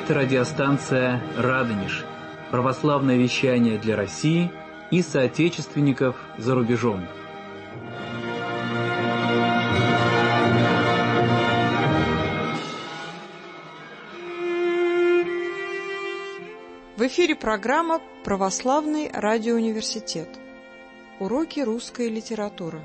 Это радиостанция «Радонеж», православное вещание для России и соотечественников за рубежом. В эфире программа «Православный радиоуниверситет». Уроки русской литературы.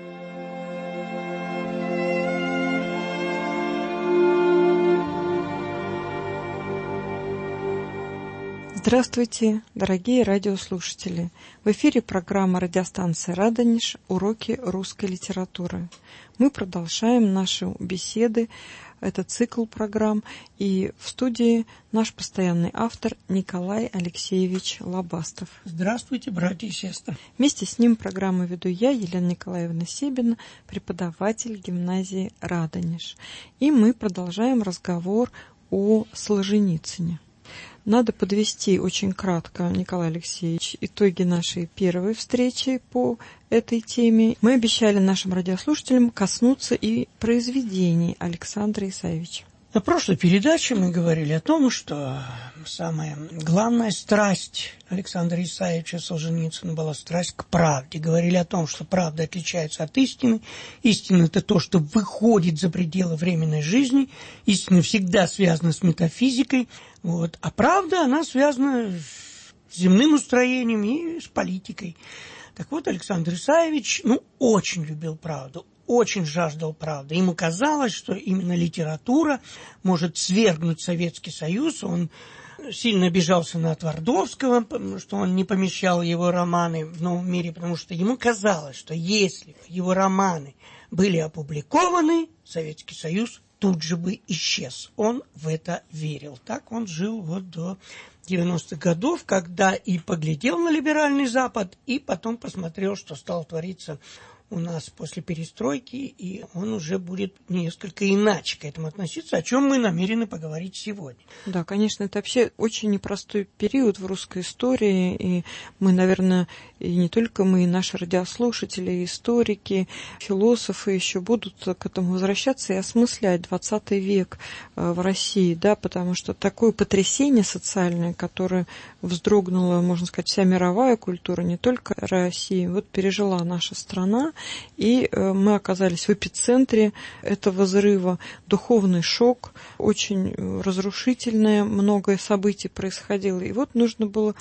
Здравствуйте, дорогие радиослушатели! В эфире программа радиостанции «Радонеж. Уроки русской литературы». Мы продолжаем наши беседы, это цикл программ, и в студии наш постоянный автор Николай Алексеевич Лобастов. Здравствуйте, братья и сестры! Вместе с ним программу веду я, Елена Николаевна Себина, преподаватель гимназии «Радонеж». И мы продолжаем разговор о Солженицыне. Надо подвести очень кратко, Николай Алексеевич, итоги нашей первой встречи по этой теме. Мы обещали нашим радиослушателям коснуться и произведений Александра Исаевича. На прошлой передаче мы говорили о том, что самая главная страсть Александра Исаевича Солженицына была страсть к правде. Говорили о том, что правда отличается от истины. Истина – это то, что выходит за пределы временной жизни. Истина всегда связана с метафизикой. А правда, она связана с земным устроением и с политикой. Так вот, Александр Исаевич, очень любил правду, очень жаждал правды. Ему казалось, что именно литература может свергнуть Советский Союз. Он сильно обижался на Твардовского, что он не помещал его романы в «Новом мире», потому что ему казалось, что если его романы были опубликованы, Советский Союз тут же бы исчез. Он в это верил. Так он жил до 90-х годов, когда и поглядел на либеральный Запад, и потом посмотрел, что стало твориться у нас после перестройки, и он уже будет несколько иначе к этому относиться, о чем мы намерены поговорить сегодня. Да, конечно, это вообще очень непростой период в русской истории, и мы, наверное, и не только мы, и наши радиослушатели, и историки, философы еще будут к этому возвращаться и осмыслять 20 век в России, да, потому что такое потрясение социальное, которое вздрогнула, можно сказать, вся мировая культура, не только Россия, пережила наша страна, и мы оказались в эпицентре этого взрыва. Духовный шок, очень разрушительное, многое событий происходило. И нужно было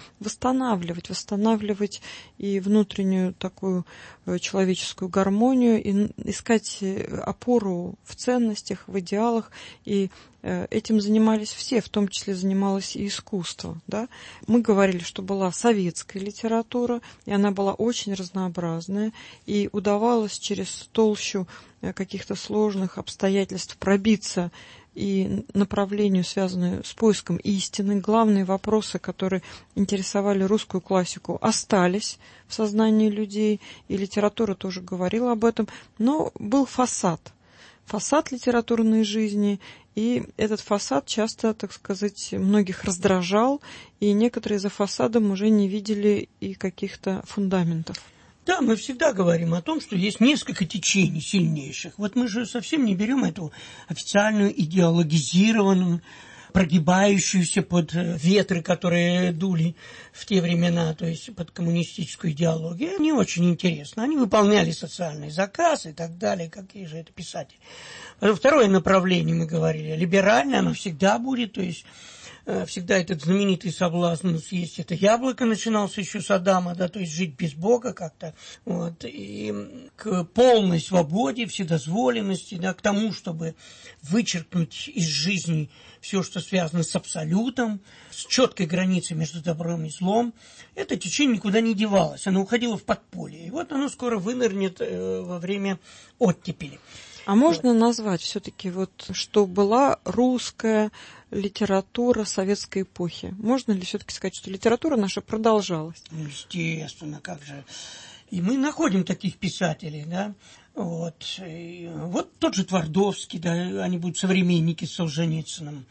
восстанавливать и внутреннюю такую человеческую гармонию, и искать опору в ценностях, в идеалах. И этим занимались все, в том числе занималось и искусство. Да? Мы говорили, что была советская литература, и она была очень разнообразная, и удавалось через толщу каких-то сложных обстоятельств пробиться и направлению, связанную с поиском истины. Главные вопросы, которые интересовали русскую классику, остались в сознании людей, и литература тоже говорила об этом, но был фасад литературной жизни, и этот фасад часто, так сказать, многих раздражал, и некоторые за фасадом уже не видели и каких-то фундаментов. Да, мы всегда говорим о том, что есть несколько течений сильнейших. Мы же совсем не берем эту официальную идеологизированную, прогибающуюся под ветры, которые дули в те времена, то есть под коммунистическую идеологию. Они очень интересны. Они выполняли социальный заказ и так далее. Какие же это писатели? Второе направление, мы говорили, либеральное, оно всегда будет, то есть всегда этот знаменитый соблазн съесть это яблоко начинался еще с Адама, да, то есть жить без Бога как-то, и к полной свободе, вседозволенности, да, к тому, чтобы вычеркнуть из жизни все, что связано с абсолютом, с четкой границей между добром и злом. Это течение никуда не девалось, оно уходило в подполье, и оно скоро вынырнет во время оттепели. А можно назвать все-таки, что была русская литература советской эпохи? Можно ли все-таки сказать, что литература наша продолжалась? Естественно, как же. И мы находим таких писателей, да. Тот же Твардовский, да, они будут современники с Солженицыным.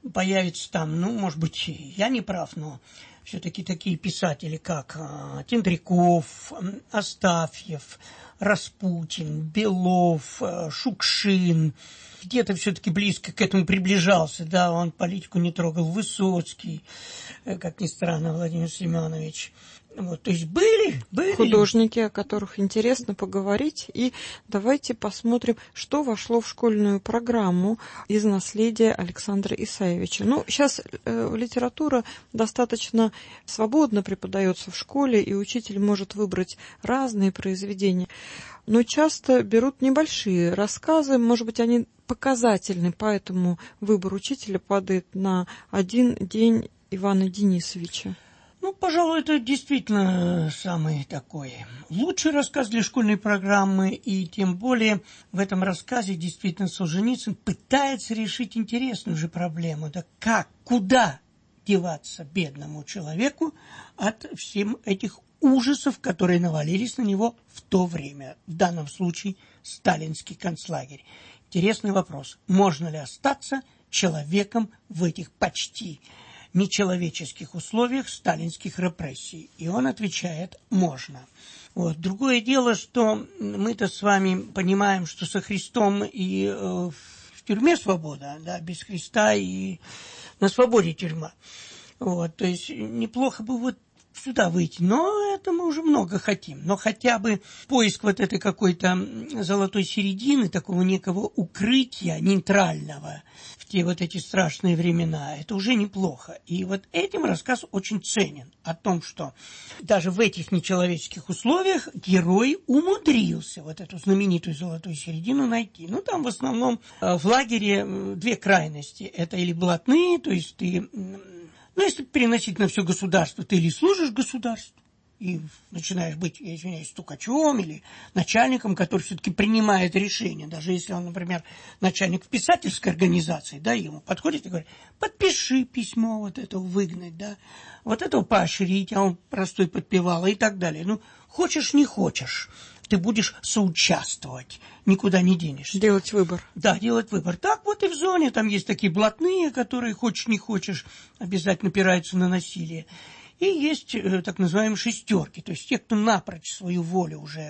появится там, ну, может быть, я не прав, но все-таки такие писатели, как Тендряков, Астафьев, Распутин, Белов, Шукшин, где-то все-таки близко к этому приближался, да, он политику не трогал, Высоцкий, как ни странно, Владимир Семенович. Вот, то есть были художники, о которых интересно поговорить. И давайте посмотрим, что вошло в школьную программу из наследия Александра Исаевича. Ну, сейчас литература достаточно свободно преподается в школе, и учитель может выбрать разные произведения. Но часто берут небольшие рассказы, может быть, они показательны, поэтому выбор учителя падает на один день Ивана Денисовича. Ну, пожалуй, это действительно самый такой лучший рассказ для школьной программы, и тем более в этом рассказе действительно Солженицын пытается решить интересную же проблему. Да как, куда деваться бедному человеку от всех этих ужасов, которые навалились на него в то время, в данном случае сталинский концлагерь. Интересный вопрос. Можно ли остаться человеком в этих почти нечеловеческих условиях сталинских репрессий? И он отвечает: можно. Вот. Другое дело, что мы-то с вами понимаем, что со Христом и в тюрьме свобода, да, без Христа и на свободе тюрьма. Вот. То есть неплохо бы вот сюда выйти, но это мы уже много хотим. Но хотя бы поиск вот этой какой-то золотой середины, такого некого укрытия нейтрального в те вот эти страшные времена, это уже неплохо. И вот этим рассказ очень ценен, о том, что даже в этих нечеловеческих условиях герой умудрился вот эту знаменитую золотую середину найти. Ну, там в основном в лагере две крайности. Это или блатные, то есть ты... Ну, если переносить на все государство, ты или служишь государству, и начинаешь быть, я извиняюсь, стукачом или начальником, который все-таки принимает решение, даже если он, например, начальник писательской организации, да, ему подходит и говорит: подпиши письмо вот этого выгнать, да, вот этого поощрить, а он простой подпевал и так далее. Ну, хочешь, не хочешь, ты будешь соучаствовать, никуда не денешься. Делать выбор. Да, делать выбор. Так вот и в зоне там есть такие блатные, которые, хочешь не хочешь, обязательно опираются на насилие. И есть так называемые шестерки, то есть те, кто напрочь свою волю уже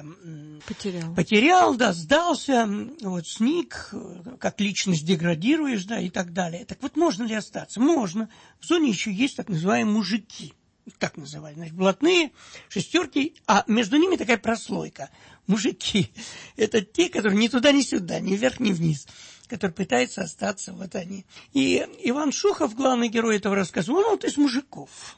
потерял, да, сдался, вот, сник, как личность деградируешь, да, и так далее. Так вот, можно ли остаться? Можно. В зоне еще есть так называемые мужики. Так называют, значит, блатные, шестерки, а между ними такая прослойка. Мужики – это те, которые ни туда, ни сюда, ни вверх, ни вниз, которые пытаются остаться, вот они. И Иван Шухов, главный герой этого рассказа, он вот из мужиков.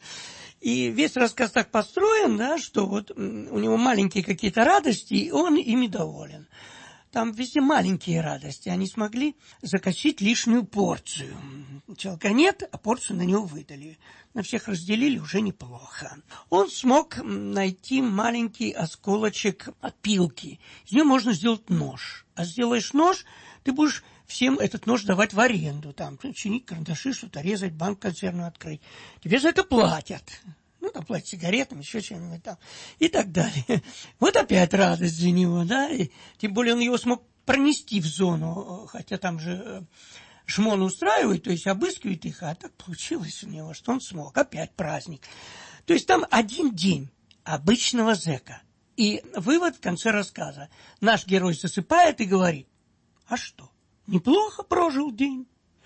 И весь рассказ так построен, да, что вот у него маленькие какие-то радости, и он ими доволен. Там везде маленькие радости. Они смогли закосить лишнюю порцию. Человека нет, а порцию на него выдали. На всех разделили, уже неплохо. Он смог найти маленький осколочек опилки. Из нее можно сделать нож. А сделаешь нож, ты будешь всем этот нож давать в аренду. Там чинить карандаши, что-то резать, банк консервную открыть. Тебе за это платят. Ну, там платят сигаретами, еще чем-нибудь там, и так далее. Вот опять радость для него, да, и тем более он его смог пронести в зону, хотя там же шмон устраивает, то есть обыскивает их, а так получилось у него, что он смог. Опять праздник. То есть там один день обычного зэка. И вывод в конце рассказа. Наш герой засыпает и говорит: а что, неплохо прожил день.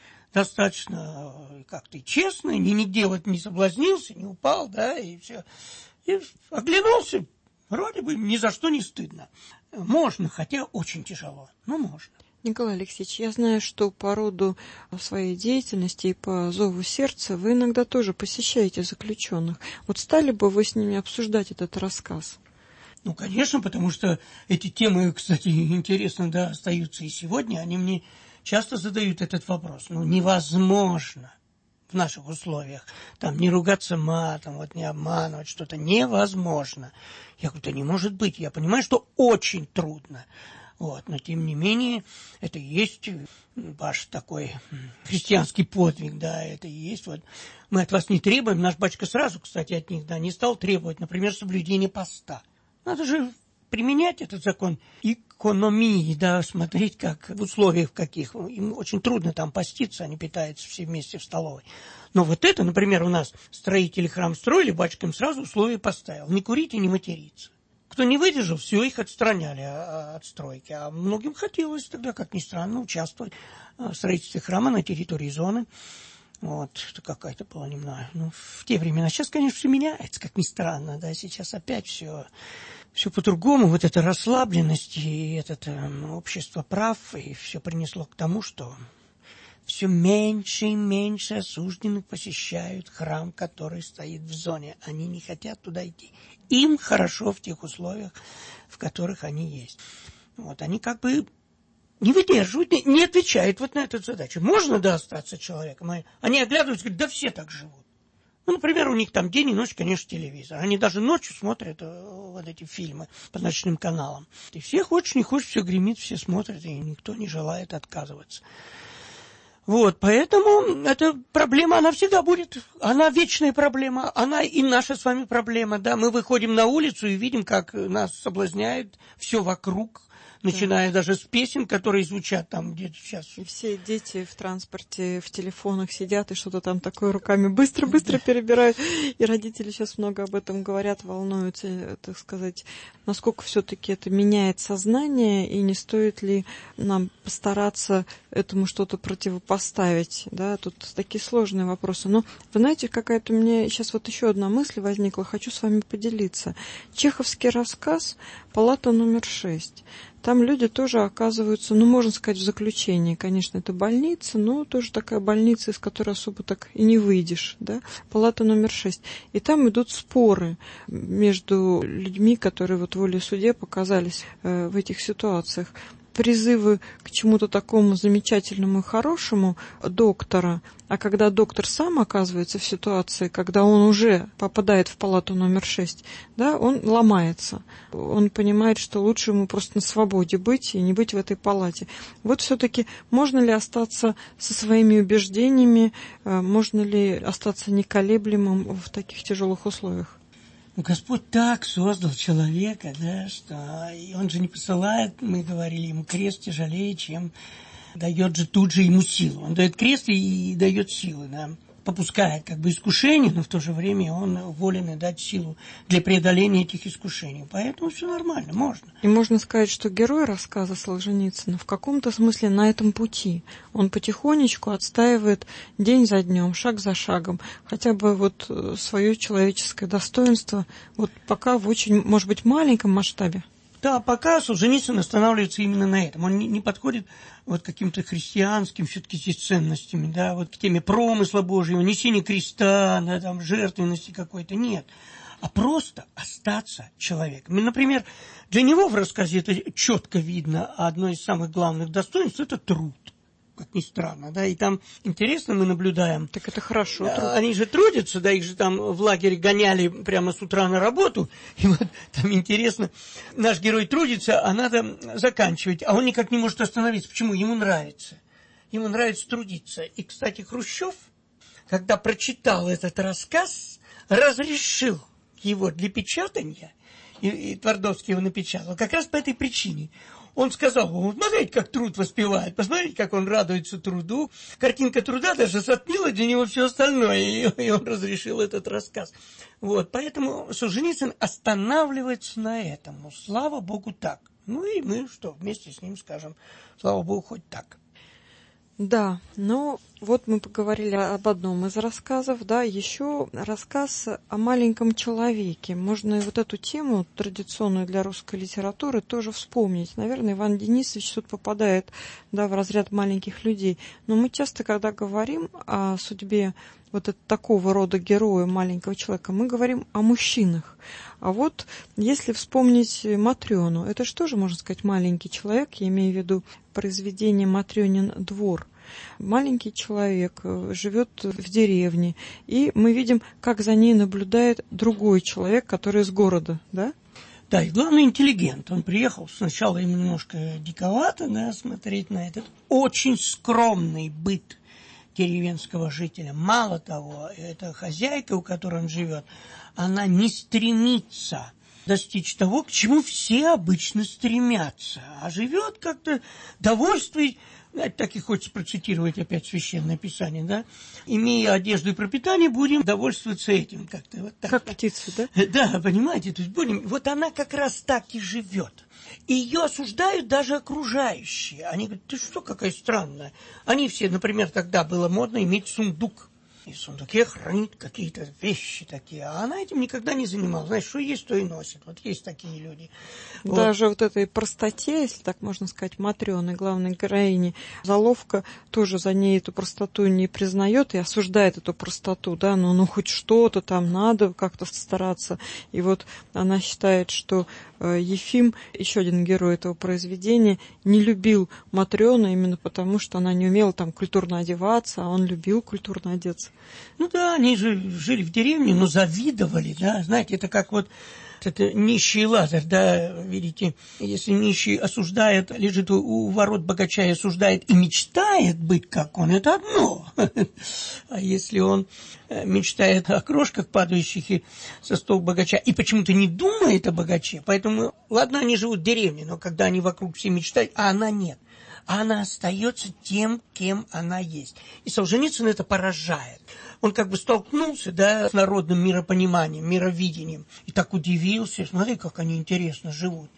Достаточно как-то честно, нигде вот не соблазнился, не упал, да, и все. И оглянулся, вроде бы ни за что не стыдно. Можно, хотя очень тяжело, но можно. Николай Алексеевич, я знаю, что по роду своей деятельности и по зову сердца вы иногда тоже посещаете заключенных. Вот стали бы вы с ними обсуждать этот рассказ? Ну, конечно, потому что эти темы, кстати, интересно, да, остаются и сегодня. Они мне часто задают этот вопрос. Ну, невозможно в наших условиях там не ругаться матом, вот не обманывать что-то. Невозможно. Я говорю: да не может быть. Я понимаю, что очень трудно. Вот, но тем не менее, это и есть ваш такой христианский подвиг, да, это и есть. Вот мы от вас не требуем, наш батюшка сразу, кстати, от них, да, не стал требовать, например, соблюдения поста. Надо же применять этот закон и к экономии, да, смотреть, как в условиях каких. Им очень трудно там поститься, они питаются все вместе в столовой. Но вот это, например, у нас строители храм строили, батюшка им сразу условия поставил. Не курить и не материться. Кто не выдержал, все, их отстраняли от стройки. А многим хотелось тогда, как ни странно, участвовать в строительстве храма на территории зоны. Вот, это какая-то была, не знаю, ну, в те времена. Сейчас, конечно, все меняется, как ни странно, да, сейчас опять все по-другому. Вот эта расслабленность и это общество прав, и все принесло к тому, что все меньше и меньше осужденных посещают храм, который стоит в зоне. Они не хотят туда идти. Им хорошо в тех условиях, в которых они есть. Вот, они как бы не выдерживают, не отвечают вот на эту задачу. Можно, да, остаться человеком? Они оглядываются и говорят, да все так живут. Ну, например, у них там день и ночь, конечно, телевизор. Они даже ночью смотрят вот эти фильмы по ночным каналам. И все хочешь, не хочешь, все гремит, все смотрят, и никто не желает отказываться. Вот, поэтому эта проблема, она всегда будет, она вечная проблема, она и наша с вами проблема, да, мы выходим на улицу и видим, как нас соблазняет все вокруг, начиная даже с песен, которые звучат там где-то сейчас. И все дети в транспорте, в телефонах сидят и что-то там такое руками быстро-быстро перебирают. И родители сейчас много об этом говорят, волнуются, так сказать, насколько все-таки это меняет сознание, и не стоит ли нам постараться этому что-то противопоставить. Да? Тут такие сложные вопросы. Но вы знаете, какая-то у меня сейчас вот еще одна мысль возникла, хочу с вами поделиться. Чеховский рассказ «Палата номер 6». Там люди тоже оказываются, ну, можно сказать, в заключении. Конечно, это больница, но тоже такая больница, из которой особо так и не выйдешь, да, палата номер 6. И там идут споры между людьми, которые вот волей судьи показались в этих ситуациях. Призывы к чему-то такому замечательному и хорошему доктора, а когда доктор сам оказывается в ситуации, когда он уже попадает в палату номер 6, да, он ломается. Он понимает, что лучше ему просто на свободе быть и не быть в этой палате. Вот все-таки можно ли остаться со своими убеждениями, можно ли остаться неколеблемым в таких тяжелых условиях? Господь так создал человека, да, что и он же не посылает, мы говорили, ему крест тяжелее, чем дает же тут же ему силу. Он дает крест и дает силы, да, попускает как бы искушение, но в то же время он волен и дать силу для преодоления этих искушений. Поэтому все нормально, можно. И можно сказать, что герой рассказа Солженицына в каком-то смысле на этом пути. Он потихонечку отстаивает день за днем, шаг за шагом, хотя бы вот свое человеческое достоинство, вот пока в очень, может быть, маленьком масштабе. Да, пока Солженицын останавливается именно на этом. Он не подходит вот к каким-то христианским все-таки здесь ценностями, да, вот к теме промысла Божьего, несения креста, да, там, жертвенности какой-то, нет. А просто остаться человеком. И, например, для него в рассказе это четко видно, одно из самых главных достоинств – это труд. Как ни странно, да, и там интересно мы наблюдаем. Так это хорошо. Они же трудятся, да, их же там в лагере гоняли прямо с утра на работу, и вот там интересно, наш герой трудится, а надо заканчивать, а он никак не может остановиться. Почему? Ему нравится трудиться. И, кстати, Хрущев, когда прочитал этот рассказ, разрешил его для печатания, и Твардовский его напечатал, как раз по этой причине. Он сказал, смотрите, как труд воспевает, посмотрите, как он радуется труду. Картинка труда даже затмила для него все остальное, и он разрешил этот рассказ. Вот, поэтому Солженицын останавливается на этом. Ну, слава Богу, так. Ну и мы что, вместе с ним скажем, слава Богу, хоть так. Да, ну вот мы поговорили об одном из рассказов, да, еще рассказ о маленьком человеке. Можно и вот эту тему, традиционную для русской литературы, тоже вспомнить. Наверное, Иван Денисович тут попадает, да, в разряд маленьких людей. Но мы часто, когда говорим о судьбе вот такого рода героя, маленького человека, мы говорим о мужчинах. А вот если вспомнить Матрёну, это же тоже, можно сказать, маленький человек, я имею в виду произведение «Матрёнин двор». Маленький человек живет в деревне, и мы видим, как за ней наблюдает другой человек, который из города, да? Да, и главный интеллигент. Он приехал, сначала ему немножко диковато, да, смотреть на этот очень скромный быт деревенского жителя. Мало того, эта хозяйка, у которой он живет, она не стремится достичь того, к чему все обычно стремятся, а живет как-то, довольствуясь, так и хочется процитировать опять Священное Писание, да? Имея одежду и пропитание, будем довольствоваться этим. Как-то вот так. Как птицы, да? Да, понимаете, то есть будем... Вот она как раз так и живет. И ее осуждают даже окружающие. Они говорят, ты что, какая странная. Они все, например, тогда было модно иметь сундук. И в сундуке хранит какие-то вещи такие. А она этим никогда не занималась. Знаешь, что есть, то и носит. Вот есть такие люди. Даже вот этой простоте, если так можно сказать, Матрёны, главной героини, Заловка тоже за ней эту простоту не признает и осуждает эту простоту, да, ну хоть что-то там надо как-то стараться. И вот она считает, что Ефим, еще один герой этого произведения, не любил Матрёну именно потому, что она не умела там культурно одеваться, а он любил культурно одеться. Ну да, они же жили в деревне, но завидовали, да, знаете, это как вот это нищий Лазарь, да, видите, если нищий осуждает, лежит у ворот богача и осуждает и мечтает быть как он, это одно. А если он мечтает о крошках, падающих со стола богача, и почему-то не думает о богаче, поэтому, ладно, они живут в деревне, но когда они вокруг все мечтают, а она нет. А она остается тем, кем она есть. И Солженицын это поражает. Он как бы столкнулся, да, с народным миропониманием, мировидением. И так удивился. Смотри, как они интересно живут,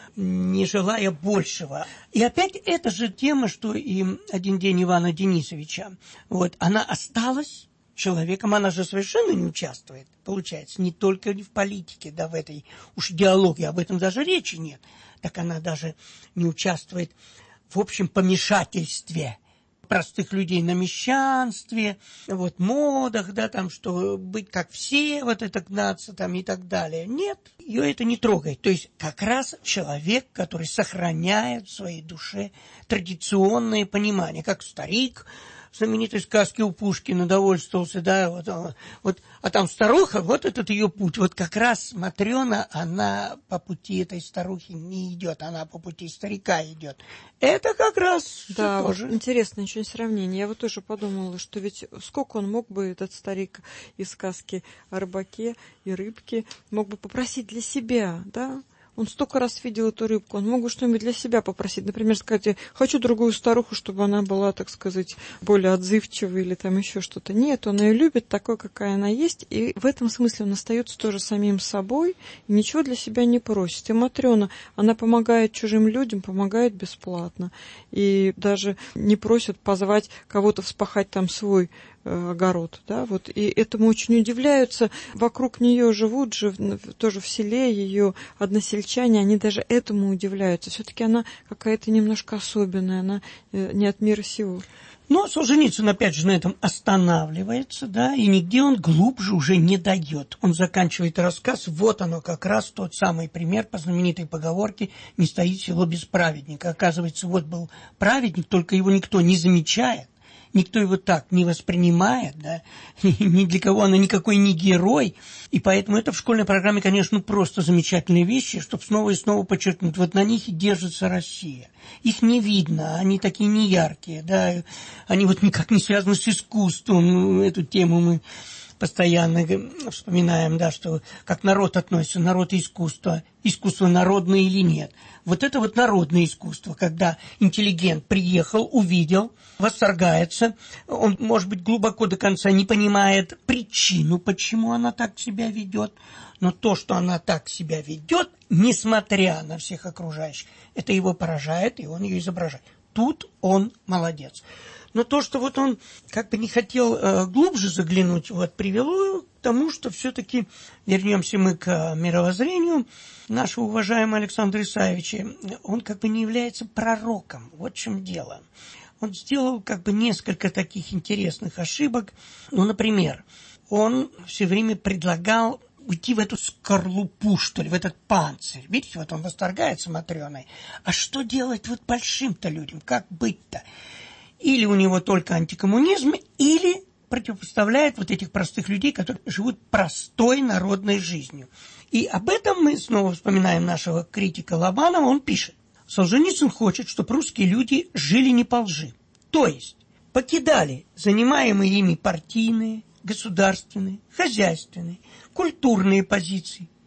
не желая большего. И опять эта же тема, что и «Один день» Ивана Денисовича. Вот, она осталась человеком, она же совершенно не участвует, получается, не только в политике, да, в этой уж идеологии, об этом даже речи нет. Так она даже не участвует в общем помешательстве простых людей на мещанстве, вот, модах, да, там, что быть как все, вот это гнаться там и так далее. Нет, ее это не трогает. То есть как раз человек, который сохраняет в своей душе традиционное понимание, как старик в знаменитой сказке у Пушкина довольствовался, да, вот, а там старуха, вот этот ее путь. Вот как раз Матрёна, она по пути этой старухи не идет, она по пути старика идет. Это как раз да, тоже. Вот интересное очень сравнение. Я вот тоже подумала, что ведь сколько он мог бы, этот старик из сказки о рыбаке и рыбке, мог бы попросить для себя, да? Он столько раз видел эту рыбку, он мог бы что-нибудь для себя попросить. Например, сказать, хочу другую старуху, чтобы она была, так сказать, более отзывчивой или там еще что-то. Нет, он ее любит такой, какая она есть, и в этом смысле он остается тоже самим собой и ничего для себя не просит. И Матрёна, она помогает чужим людям, помогает бесплатно. И даже не просит позвать кого-то вспахать там свой огород, да, вот, и этому очень удивляются, вокруг нее живут же, тоже в селе ее односельчане, они даже этому удивляются, все-таки она какая-то немножко особенная, она не от мира сего. Но Солженицын опять же на этом останавливается, да, и нигде он глубже уже не дает. Он заканчивает рассказ, вот оно как раз тот самый пример по знаменитой поговорке «Не стоит село без праведника». Оказывается, вот был праведник, только его никто не замечает. Никто его так не воспринимает, да, ни для кого она никакой не герой, и поэтому это в школьной программе, конечно, просто замечательные вещи, чтобы снова и снова подчеркнуть, вот на них и держится Россия. Их не видно, они такие неяркие, да, они вот никак не связаны с искусством, эту тему мы постоянно вспоминаем, да, что как народ относится, народ и искусство народное или нет. Вот это вот народное искусство, когда интеллигент приехал, увидел, восторгается, он, может быть, глубоко до конца не понимает причину, почему она так себя ведет, но то, что она так себя ведет, несмотря на всех окружающих, это его поражает, и он ее изображает. Тут он молодец. Но то, что вот он как бы не хотел глубже заглянуть, вот привело к тому, что все-таки вернемся мы к мировоззрению нашего уважаемого Александра Исаевича. Он как бы не является пророком. Вот в чем дело. Он сделал как бы несколько таких интересных ошибок. Ну, например, он все время предлагал уйти в эту скорлупу, что ли, в этот панцирь. Видите, вот он восторгается Матрёной. А что делать вот большим-то людям? Как быть-то? Или у него только антикоммунизм, или противопоставляет вот этих простых людей, которые живут простой народной жизнью. И об этом мы снова вспоминаем нашего критика Лобанова. Он пишет: Солженицын хочет, чтобы русские люди жили не по лжи. То есть покидали занимаемые ими партийные, государственные, хозяйственные, культурные позиции.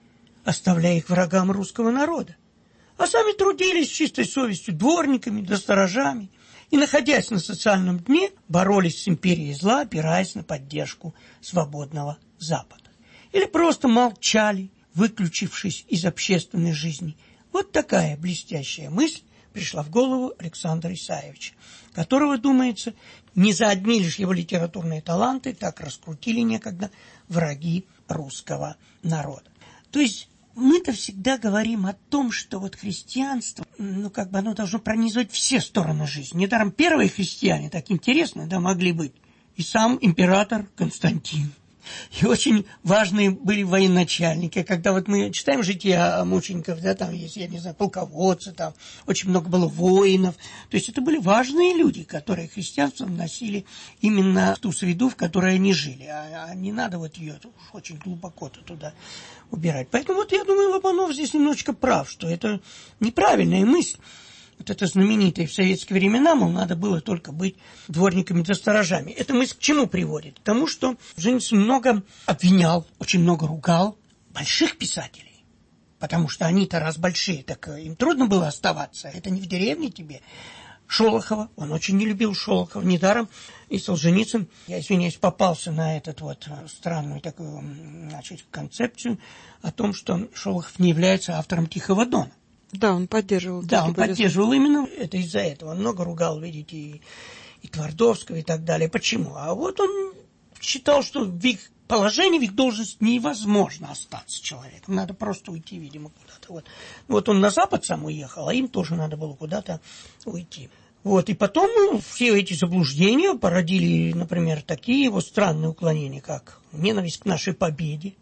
оставляя их врагам русского народа. А сами трудились с чистой совестью дворниками да сторожами и, находясь на социальном дне, боролись с империей зла, опираясь на поддержку свободного Запада. Или просто молчали, выключившись из общественной жизни. Вот такая блестящая мысль пришла в голову Александра Исаевича, которого, думается, не за одни лишь его литературные таланты так раскрутили некогда враги русского народа. То есть мы-то всегда говорим о том, что вот христианство, оно должно пронизывать все стороны жизни. Недаром первые христиане так интересно, могли быть. И сам император Константин. И очень важные были военачальники. Когда вот мы читаем жития мучеников, там есть, полководцы, там очень много было воинов. То есть это были важные люди, которые христианство носили именно в ту среду, в которой они жили. А не надо вот ее очень глубоко туда убирать. Поэтому я думаю, Лобанов здесь немножечко прав, что это неправильная мысль. Вот это знаменитое в советские времена, надо было только быть дворниками да сторожами. Это мысль к чему приводит? К тому, что Солженицын много обвинял, очень много ругал больших писателей. Потому что они-то раз большие, так им трудно было оставаться. Это не в деревне тебе. Шолохова, он очень не любил Шолохова. Недаром и Солженицын, я извиняюсь, попался на эту странную такую, концепцию о том, что Шолохов не является автором «Тихого дона». Да, он поддерживал. Да, он поддерживал именно это из-за этого. Он много ругал, видите, и Твардовского и так далее. Почему? А вот он считал, что в их положении, в их должности невозможно остаться человеком. Надо просто уйти, видимо, куда-то. Вот он на Запад сам уехал, а им тоже надо было куда-то уйти. И потом все эти заблуждения породили, например, такие странные уклонения, как ненависть к нашей победе,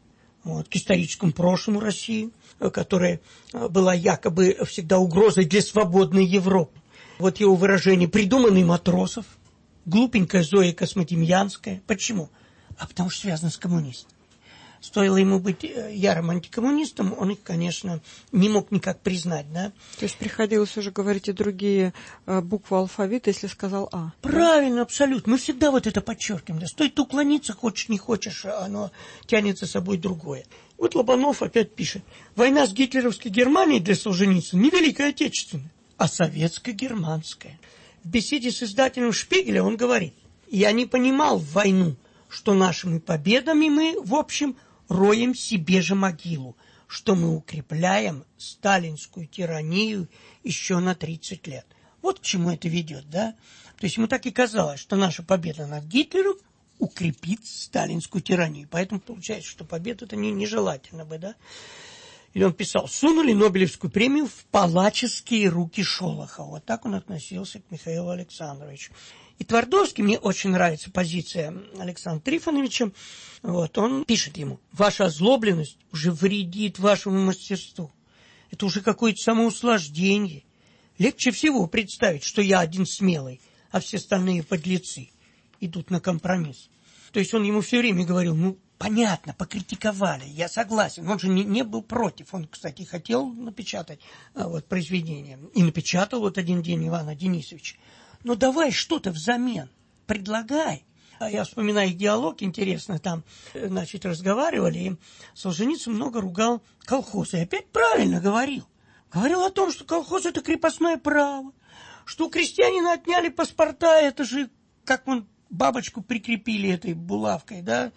к историческому прошлому России, которая была якобы всегда угрозой для свободной Европы. Его выражение «придуманный Матросов», глупенькая Зоя Космодемьянская. Почему? Потому что связано с коммунистами. Стоило ему быть ярым антикоммунистом, он их, конечно, не мог никак признать, да? То есть приходилось уже говорить и другие буквы алфавита, если сказал «А». Правильно, да? Абсолютно. Мы всегда это подчеркиваем. Да? Стоит уклониться, хочешь, не хочешь, оно тянет за собой другое. Лобанов опять пишет. Война с гитлеровской Германией для Солженицына не Великая Отечественная, а советско-германская. В беседе с издателем Шпигеля он говорит: «Я не понимал в войну, что нашими победами мы, в общем, роем себе же могилу, что мы укрепляем сталинскую тиранию еще на 30 лет». Вот к чему это ведет, да? То есть ему так и казалось, что наша победа над Гитлером укрепит сталинскую тиранию. Поэтому получается, что победа-то нежелательна бы, да? Или он писал: «Сунули Нобелевскую премию в палаческие руки Шолохова». Вот так он относился к Михаилу Александровичу. И Твардовский, мне очень нравится позиция Александра Трифоновича, он пишет ему: «Ваша озлобленность уже вредит вашему мастерству. Это уже какое-то самоуслаждение. Легче всего представить, что я один смелый, а все остальные подлецы идут на компромисс». То есть он ему все время говорил: понятно, покритиковали, я согласен. Он же не был против. Он, кстати, хотел напечатать произведение. И напечатал один день Ивана Денисовича. Но давай что-то взамен, предлагай. Я вспоминаю их диалог, интересно, там, разговаривали, и Солженицын много ругал колхозы. И опять правильно говорил. Говорил о том, что колхоз – это крепостное право, что у крестьянина отняли паспорта, это же, как бабочку прикрепили этой булавкой, да.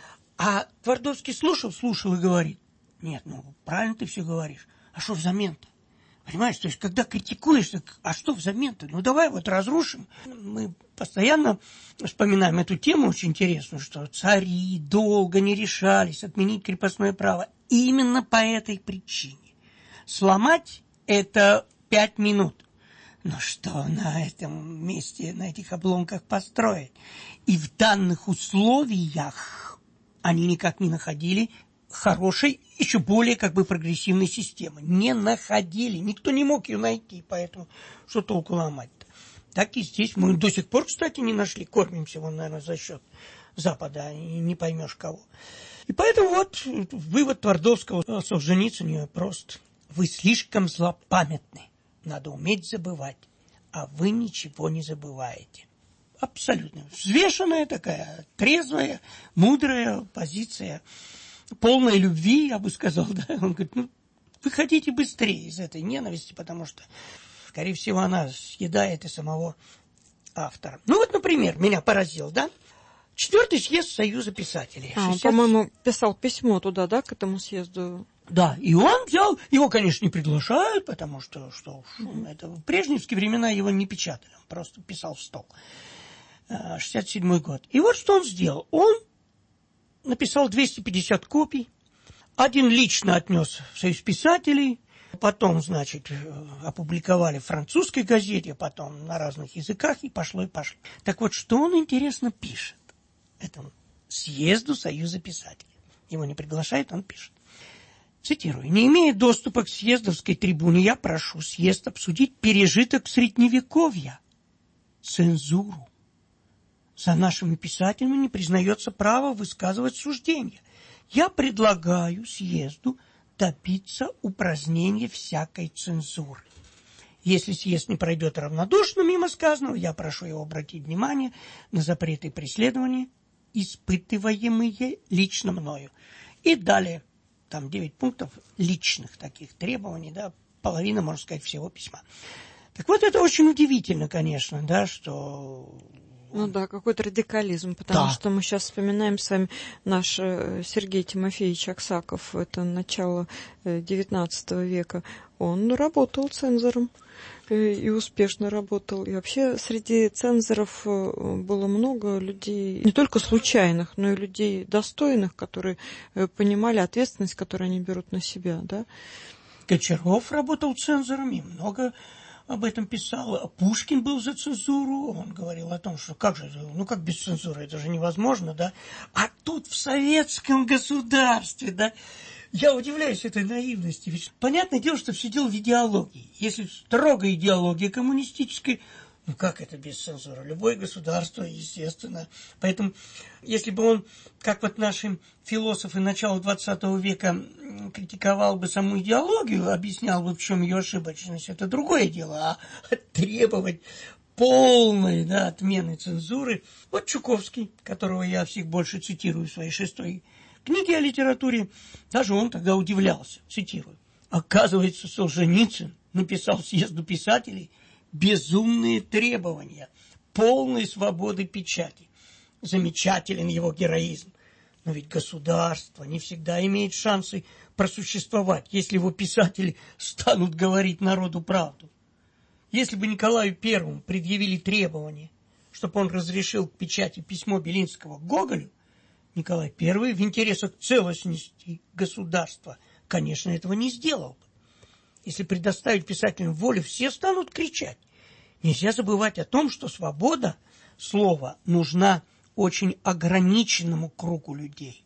А Твардовский слушал и говорит: «Нет, правильно ты все говоришь, а что взамен-то? Понимаешь, то есть, когда критикуешь, так, а что взамен-то? Давай разрушим». Мы постоянно вспоминаем эту тему очень интересную, что цари долго не решались отменить крепостное право. И именно по этой причине. Сломать – это 5 минут. Но что на этом месте, на этих обломках построить? И в данных условиях они никак не находили хорошей, еще более прогрессивной системы. Не находили. Никто не мог ее найти, поэтому что толку ломать-то? Так и здесь. Мы до сих пор, кстати, не нашли. Кормимся, наверное, за счет Запада, и не поймешь кого. И поэтому вывод Твардовского о Солженицыне прост. Вы слишком злопамятны. Надо уметь забывать. А вы ничего не забываете. Абсолютно взвешенная такая, трезвая, мудрая позиция полной любви, я бы сказал, да. Он говорит, ну, выходите быстрее из этой ненависти, потому что, скорее всего, она съедает и самого автора. Ну вот, например, меня поразил, да? 4-й съезд Союза писателей. Он, по-моему, писал письмо туда, да, к этому съезду? Да, и он взял, его, конечно, не приглашают, потому что это в брежневские времена его не печатали, он просто писал в стол. 67-й год. И вот что он сделал. Он написал 250 копий, один лично отнес в Союз писателей, потом, значит, опубликовали в французской газете, потом на разных языках, и пошло, и пошло. Так вот, что он, интересно, пишет этому съезду Союза писателей? Его не приглашают, он пишет. Цитирую. «Не имея доступа к съездовской трибуне, я прошу съезд обсудить пережиток Средневековья, цензуру. За нашими писателями не признается право высказывать суждения. Я предлагаю съезду добиться упразднения всякой цензуры. Если съезд не пройдет равнодушно мимо сказанного, я прошу его обратить внимание на запреты и преследования, испытываемые лично мною». И далее, там 9 пунктов личных таких требований, да, половина, можно сказать, всего письма. Так вот, это очень удивительно, конечно, да, что... Ну да, какой-то радикализм, потому что мы сейчас вспоминаем с вами наш Сергей Тимофеевич Аксаков, это начало XIX века. Он работал цензором и успешно работал. И вообще среди цензоров было много людей, не только случайных, но и людей достойных, которые понимали ответственность, которую они берут на себя, да. Гончаров работал цензором, и много об этом писал. Пушкин был за цензуру, он говорил о том, что как же, ну как без цензуры, это же невозможно, да. А тут в советском государстве, да, я удивляюсь этой наивности. Ведь понятное дело, что все дело в идеологии. Если строгая идеология коммунистическая, ну как это без цензуры? Любое государство, естественно. Поэтому, если бы он, как вот наши философы начала XX века, критиковал бы саму идеологию, объяснял бы, в чем ее ошибочность, это другое дело. А требовать полной, да, отмены цензуры. Вот Чуковский, которого я всех больше цитирую в своей 6-й книге о литературе, даже он тогда удивлялся, цитирую. Оказывается, Солженицын написал съезду писателей безумные требования полной свободы печати. Замечателен его героизм. Но ведь государство не всегда имеет шансы просуществовать, если его писатели станут говорить народу правду. Если бы Николаю I предъявили требование, чтобы он разрешил к печати письмо Белинского Гоголю, Николай I в интересах целостности государства, конечно, этого не сделал бы. Если предоставить писателям волю, все станут кричать. Нельзя забывать о том, что свобода слова нужна очень ограниченному кругу людей.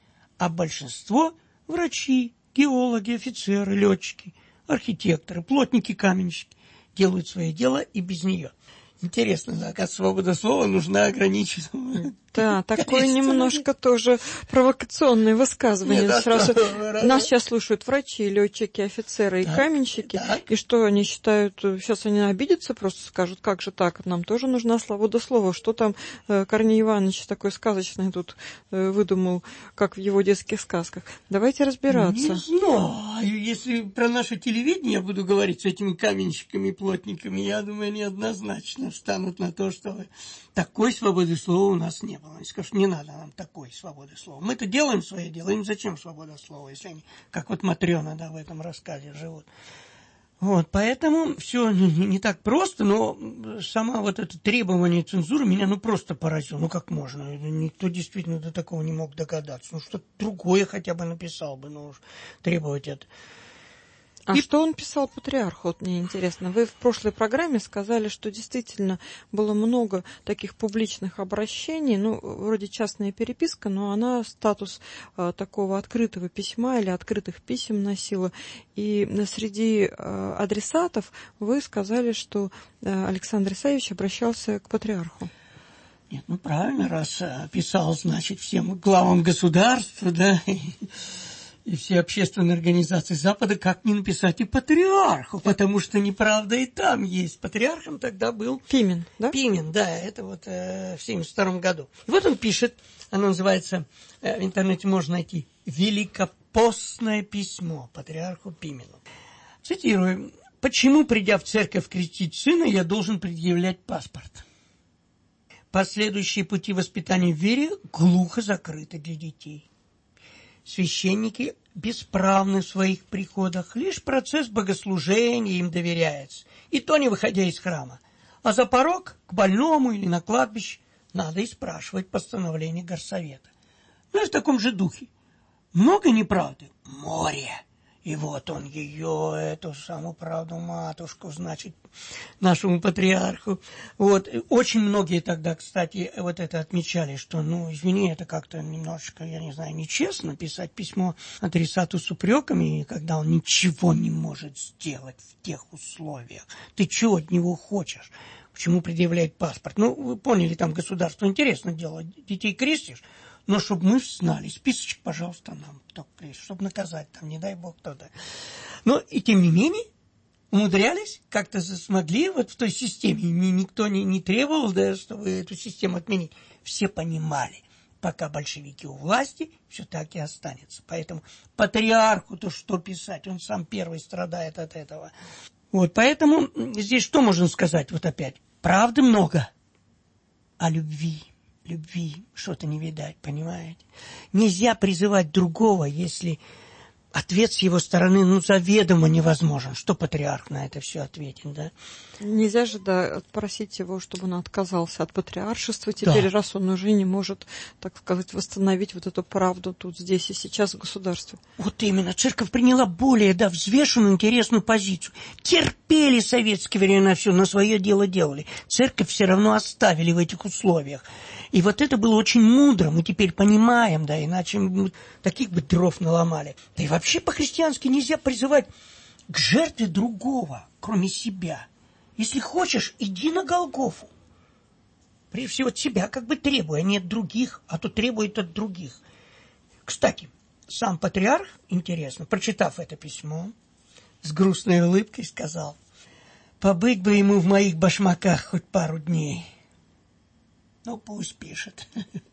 А большинство – врачи, геологи, офицеры, летчики, архитекторы, плотники, каменщики – делают свое дело и без нее. Интересно, да, как свобода слова нужна ограниченному. Да, такое немножко тоже провокационное высказывание. Нет, сразу нас сейчас слушают врачи, летчики, офицеры и каменщики. Так. И что они считают, сейчас они обидятся, просто скажут, как же так, нам тоже нужна свобода слова. Что там Корней Иванович такой сказочный тут выдумал, как в его детских сказках. Давайте разбираться. Не знаю, если про наше телевидение я буду говорить с этими каменщиками и плотниками, я думаю, они однозначно встанут на то, что такой свободы слова у нас не было. Они скажут, не надо нам такой свободы слова. Мы-то делаем свое дело, им зачем свобода слова, если они, как вот Матрена, да, в этом рассказе живут. Вот, поэтому все не так просто, но сама вот это требование цензуры меня просто поразило. Ну как можно? Никто действительно до такого не мог догадаться. Ну что-то другое хотя бы написал бы, но уж требовать это. А что он писал патриарху, вот мне интересно. Вы в прошлой программе сказали, что действительно было много таких публичных обращений, ну, вроде частная переписка, но она статус такого открытого письма или открытых писем носила. И среди адресатов вы сказали, что Александр Исаевич обращался к патриарху. Нет, ну правильно, раз писал, значит, всем главам государства, да, и все общественные организации Запада, как не написать и патриарху, потому что неправда и там есть. Патриархом тогда был Пимен, да? Пимен, да, это в 1972 году. И вот он пишет, оно называется, в интернете можно найти, великопостное письмо патриарху Пимену. Цитирую. «Почему, придя в церковь крестить сына, я должен предъявлять паспорт? Последующие пути воспитания в вере глухо закрыты для детей. Священники бесправны в своих приходах, лишь процесс богослужения им доверяется, и то не выходя из храма. А за порог к больному или на кладбище надо и спрашивать постановление горсовета». Ну и в таком же духе. Много неправды? Море. И вот он ее, эту самую правду матушку, значит, нашему патриарху. Вот. Очень многие тогда, кстати, вот это отмечали, что, ну, извини, это как-то немножечко, я не знаю, нечестно писать письмо адресату с упреками, когда он ничего не может сделать в тех условиях. Ты чего от него хочешь? Почему предъявляет паспорт? Ну, вы поняли, там государство интересно дело, детей крестишь, но чтобы мы знали, списочек, пожалуйста, нам, чтобы наказать, там, не дай бог, кто-то. Но и тем не менее, умудрялись, как-то смогли вот в той системе, никто не требовал, да, чтобы эту систему отменить. Все понимали, пока большевики у власти, все так и останется. Поэтому патриарху-то что писать, он сам первый страдает от этого. Вот, поэтому здесь что можно сказать, вот опять, правды много, а любви что-то не видать, понимаете? Нельзя призывать другого, если ответ с его стороны, ну, заведомо невозможен. Что патриарх на это все ответит, да? Нельзя же, да, отпросить его, чтобы он отказался от патриаршества. Теперь, да, раз он уже не может, так сказать, восстановить вот эту правду тут, здесь и сейчас в государстве. Вот именно. Церковь приняла более, да, взвешенную, интересную позицию. Терпели советские времена все, но свое дело делали. Церковь все равно оставили в этих условиях. И вот это было очень мудро, мы теперь понимаем, да, иначе мы таких бы дров наломали. Да и вообще по-христиански нельзя призывать к жертве другого, кроме себя. Если хочешь, иди на Голгофу. Прежде всего от себя как бы требуй, а не от других, а то требует от других. Кстати, сам патриарх, интересно, прочитав это письмо, с грустной улыбкой сказал: «Побыть бы ему в моих башмаках хоть пару дней». Ну, пусть пишет.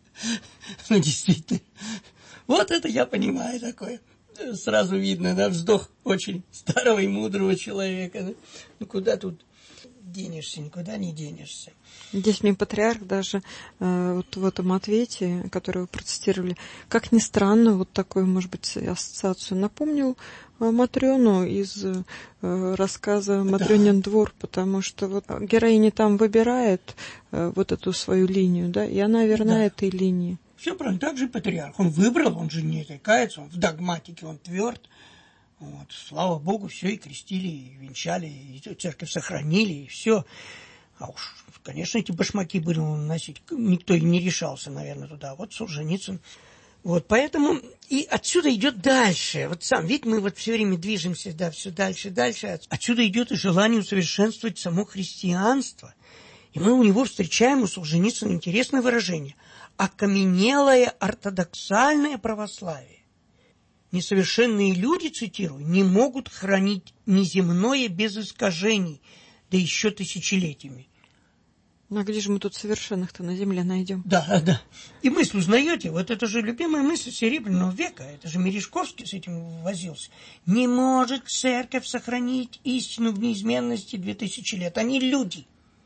Ну, действительно. Вот это я понимаю такое. Сразу видно, да, вздох очень старого и мудрого человека. Ну, куда тут денешься, никуда не денешься. Здесь мне патриарх даже вот в этом ответе, который вы процитировали, как ни странно, вот такую, может быть, ассоциацию напомнил Матрёну из рассказа «Матрёнин двор», потому что вот героиня там выбирает вот эту свою линию, да, и она верна, да, этой линии. Все правильно, так же и патриарх. Он выбрал, он же не отрекается, он в догматике, он тверд. Вот, слава Богу, все, и крестили, и венчали, и церковь сохранили, и все. А уж, конечно, эти башмаки были носить, никто и не решался, наверное, туда. Вот Солженицын. Вот, поэтому и отсюда идет дальше. Вот сам, ведь мы вот все время движемся, да, все дальше и дальше. Отсюда идет и желание усовершенствовать само христианство. И мы у него встречаем, у Солженицына, интересное выражение: окаменелое ортодоксальное православие. Несовершенные люди, цитирую, не могут хранить неземное без искажений, да еще тысячелетиями. Ну, а где же мы тут совершенных-то на земле найдем? Да, да. И мысль узнаете, вот это же любимая мысль Серебряного века, это же Мережковский с этим возился. Не может церковь сохранить истину в неизменности 2000 лет. Они люди.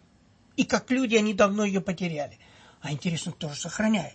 И как люди они давно ее потеряли. А интересно, кто же сохраняет?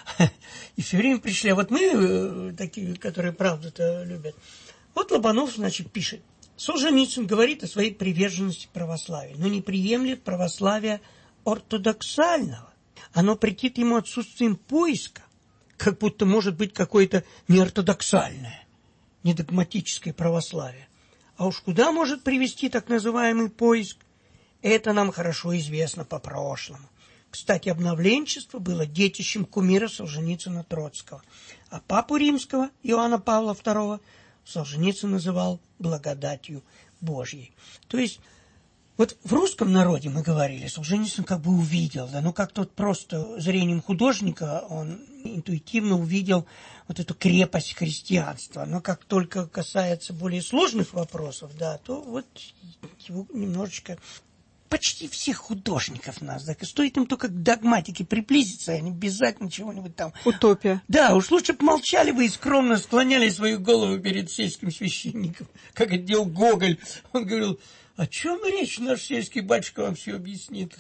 И все время пришли. А вот мы, такие, которые правду-то любят. Вот Лобанов, значит, пишет. Солженицын говорит о своей приверженности православию, но не приемлет православия ортодоксального. Оно претит ему отсутствием поиска, как будто может быть какое-то неортодоксальное, недогматическое православие. А уж куда может привести так называемый поиск, это нам хорошо известно по прошлому. Кстати, обновленчество было детищем кумира Солженицына Троцкого, а папу римского Иоанна Павла II Солженицын называл благодатью Божьей. То есть, вот в русском народе, мы говорили, Солженицын как бы увидел, да, ну как-то вот просто зрением художника он интуитивно увидел вот эту крепость христианства. Но как только касается более сложных вопросов, да, то вот его немножечко почти всех художников нас, так и стоит им только к догматике приблизиться, и они обязательно чего-нибудь там... Утопия. Да, уж лучше бы молчали бы и скромно склоняли свою голову перед сельским священником, как это делал Гоголь. Он говорил: о чем речь, наш сельский батюшка вам все объяснит,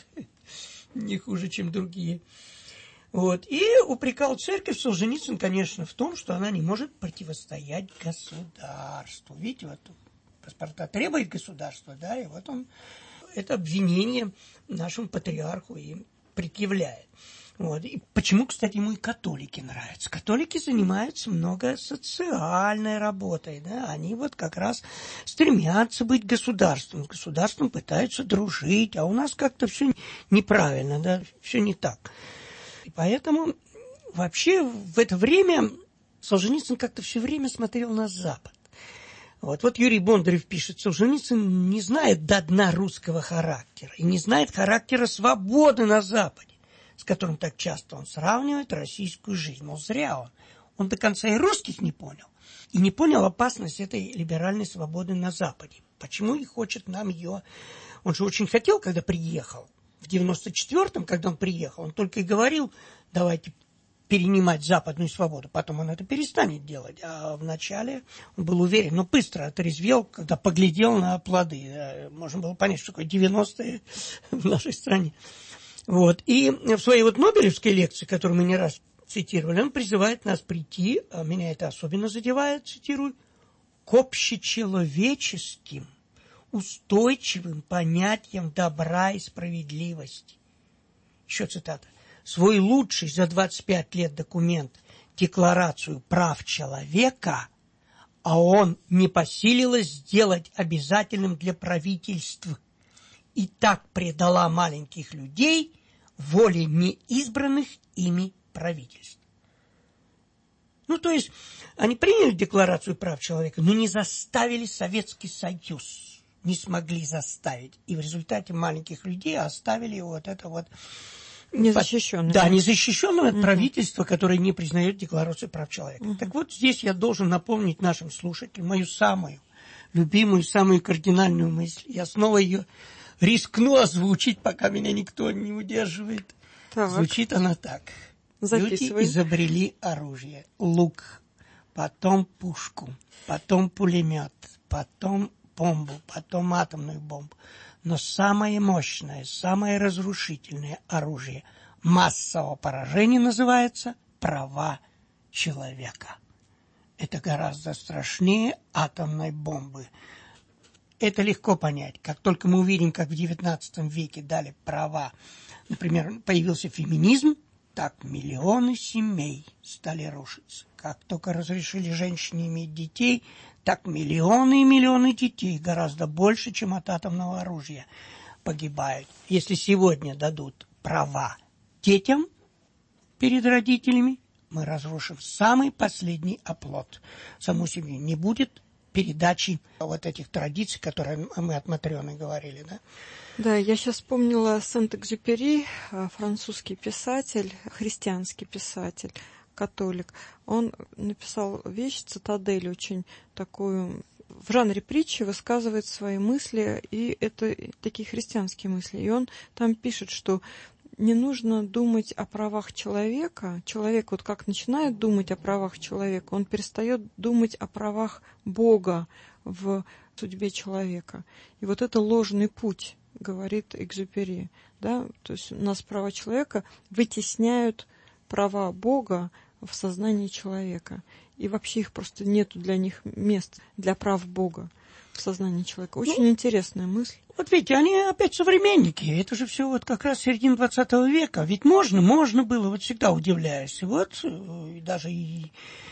не хуже, чем другие. Вот. И упрекал церковь Солженицын, конечно, в том, что она не может противостоять государству. Видите, вот паспорта требует государства, да, и вот он это обвинение нашему патриарху и предъявляет. Вот. И почему, кстати, ему и католики нравятся? Католики занимаются много социальной работой, да? Они вот как раз стремятся быть государством, с государством пытаются дружить, а у нас как-то все неправильно, да, все не так. И поэтому вообще в это время Солженицын как-то все время смотрел на Запад. Вот Юрий Бондарев пишет: Солженицын не знает до дна русского характера и не знает характера свободы на Западе, с которым так часто он сравнивает российскую жизнь. Мол, зря он до конца и русских не понял, и не понял опасность этой либеральной свободы на Западе. Почему и хочет нам ее... Он же очень хотел, когда приехал, в 94-м, когда он приехал, он только и говорил: давайте перенимать западную свободу. Потом он это перестанет делать. А вначале он был уверен, но быстро отрезвел, когда поглядел на плоды. Можно было понять, что такое 90-е в нашей стране. Вот. И в своей вот Нобелевской лекции, которую мы не раз цитировали, он призывает нас прийти, а меня это особенно задевает, цитирую, к общечеловеческим, устойчивым понятиям добра и справедливости. Еще цитата. Свой лучший за 25 лет документ, Декларацию прав человека, а он не посилилось сделать обязательным для правительств, и так предала маленьких людей воле неизбранных ими правительств. Ну, то есть, они приняли Декларацию прав человека, но не заставили Советский Союз, не смогли заставить. И в результате маленьких людей оставили вот это вот... Незащищенное. Да, незащищенное от правительства, которое не признает Декларацию прав человека. Так вот, здесь я должен напомнить нашим слушателям мою самую любимую, самую кардинальную мысль. Я снова ее рискну озвучить, пока меня никто не удерживает. Так. Звучит она так. Записывай. Люди изобрели оружие. Лук, потом пушку, потом пулемет, потом бомбу, потом атомную бомбу. Но самое мощное, самое разрушительное оружие массового поражения называется права человека. Это гораздо страшнее атомной бомбы. Это легко понять. Как только мы увидим, как в XIX веке дали права, например, появился феминизм, так миллионы семей стали рушиться. Как только разрешили женщине иметь детей, так миллионы и миллионы детей, гораздо больше, чем от атомного оружия, погибают. Если сегодня дадут права детям перед родителями, мы разрушим самый последний оплот. Саму семью. Не будет передачи вот этих традиций, которые мы от Матрёны говорили, да? Да, я сейчас вспомнила Сент-Экзюпери, французский писатель, христианский писатель, католик. Он написал вещь, цитадель, очень такую, в жанре притчи высказывает свои мысли, и это такие христианские мысли. И он там пишет, что не нужно думать о правах человека. Человек вот как начинает думать о правах человека, он перестает думать о правах Бога в судьбе человека. И вот это ложный путь, говорит Экзюпери. Да? То есть у нас права человека вытесняют права Бога в сознании человека. И вообще их просто нету для них мест, для прав Бога в сознании человека. Очень интересная мысль. Вот видите, они опять современники. Это же все вот как раз середина 20 века. Ведь можно было, вот всегда удивляюсь. И вот даже и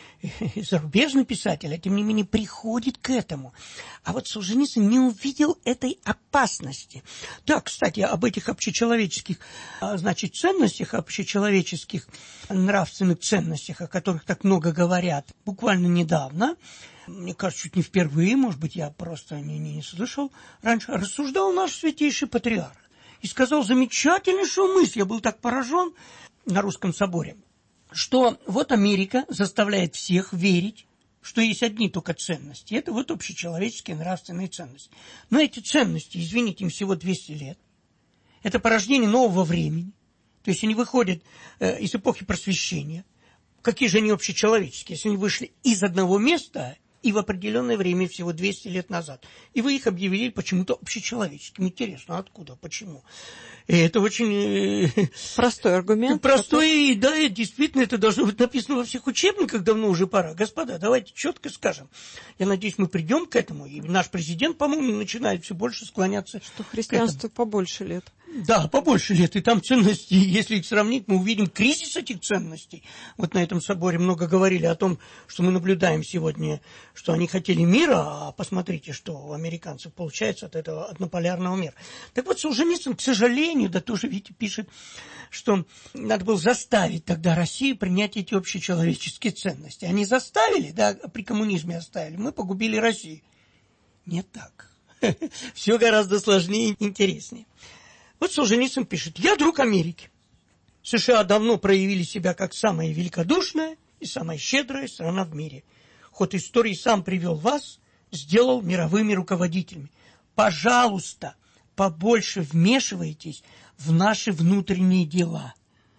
зарубежный писатель, а тем не менее приходит к этому. А вот Солженицын не увидел этой опасности. Да, кстати, об этих общечеловеческих, значит, ценностях, общечеловеческих нравственных ценностях, о которых так много говорят, буквально недавно, мне кажется, чуть не впервые, может быть, я просто не слышал раньше, рассуждал наш святейший патриарх и сказал замечательнейшую мысль. Я был так поражен на Русском соборе, что вот Америка заставляет всех верить, что есть одни только ценности. Это вот общечеловеческие нравственные ценности. Но эти ценности, извините, им всего 200 лет. Это порождение нового времени. То есть они выходят из эпохи просвещения. Какие же они общечеловеческие, если они вышли из одного места и в определенное время, всего 200 лет назад. И вы их объявили почему-то общечеловеческим. Интересно, откуда, почему? И это очень... Простой аргумент. Простой, да, и действительно, это должно быть написано во всех учебниках, давно уже пора. Господа, давайте четко скажем. Я надеюсь, мы придем к этому, и наш президент, по-моему, начинает все больше склоняться. Что христианству побольше лет. Да, побольше лет. И там ценности, если их сравнить, мы увидим кризис этих ценностей. Вот на этом соборе много говорили о том, что мы наблюдаем сегодня, что они хотели мира, а посмотрите, что у американцев получается от этого однополярного мира. Так вот, Солженицын, к сожалению, да тоже, видите, пишет, что надо было заставить тогда Россию принять эти общечеловеческие ценности. Они заставили, да, при коммунизме оставили, мы погубили Россию. Не так. Все гораздо сложнее и интереснее. Вот Солженицын пишет: «Я друг Америки. США давно проявили себя как самая великодушная и самая щедрая страна в мире. Ход истории сам привел вас, сделал мировыми руководителями. Пожалуйста, побольше вмешивайтесь в наши внутренние дела».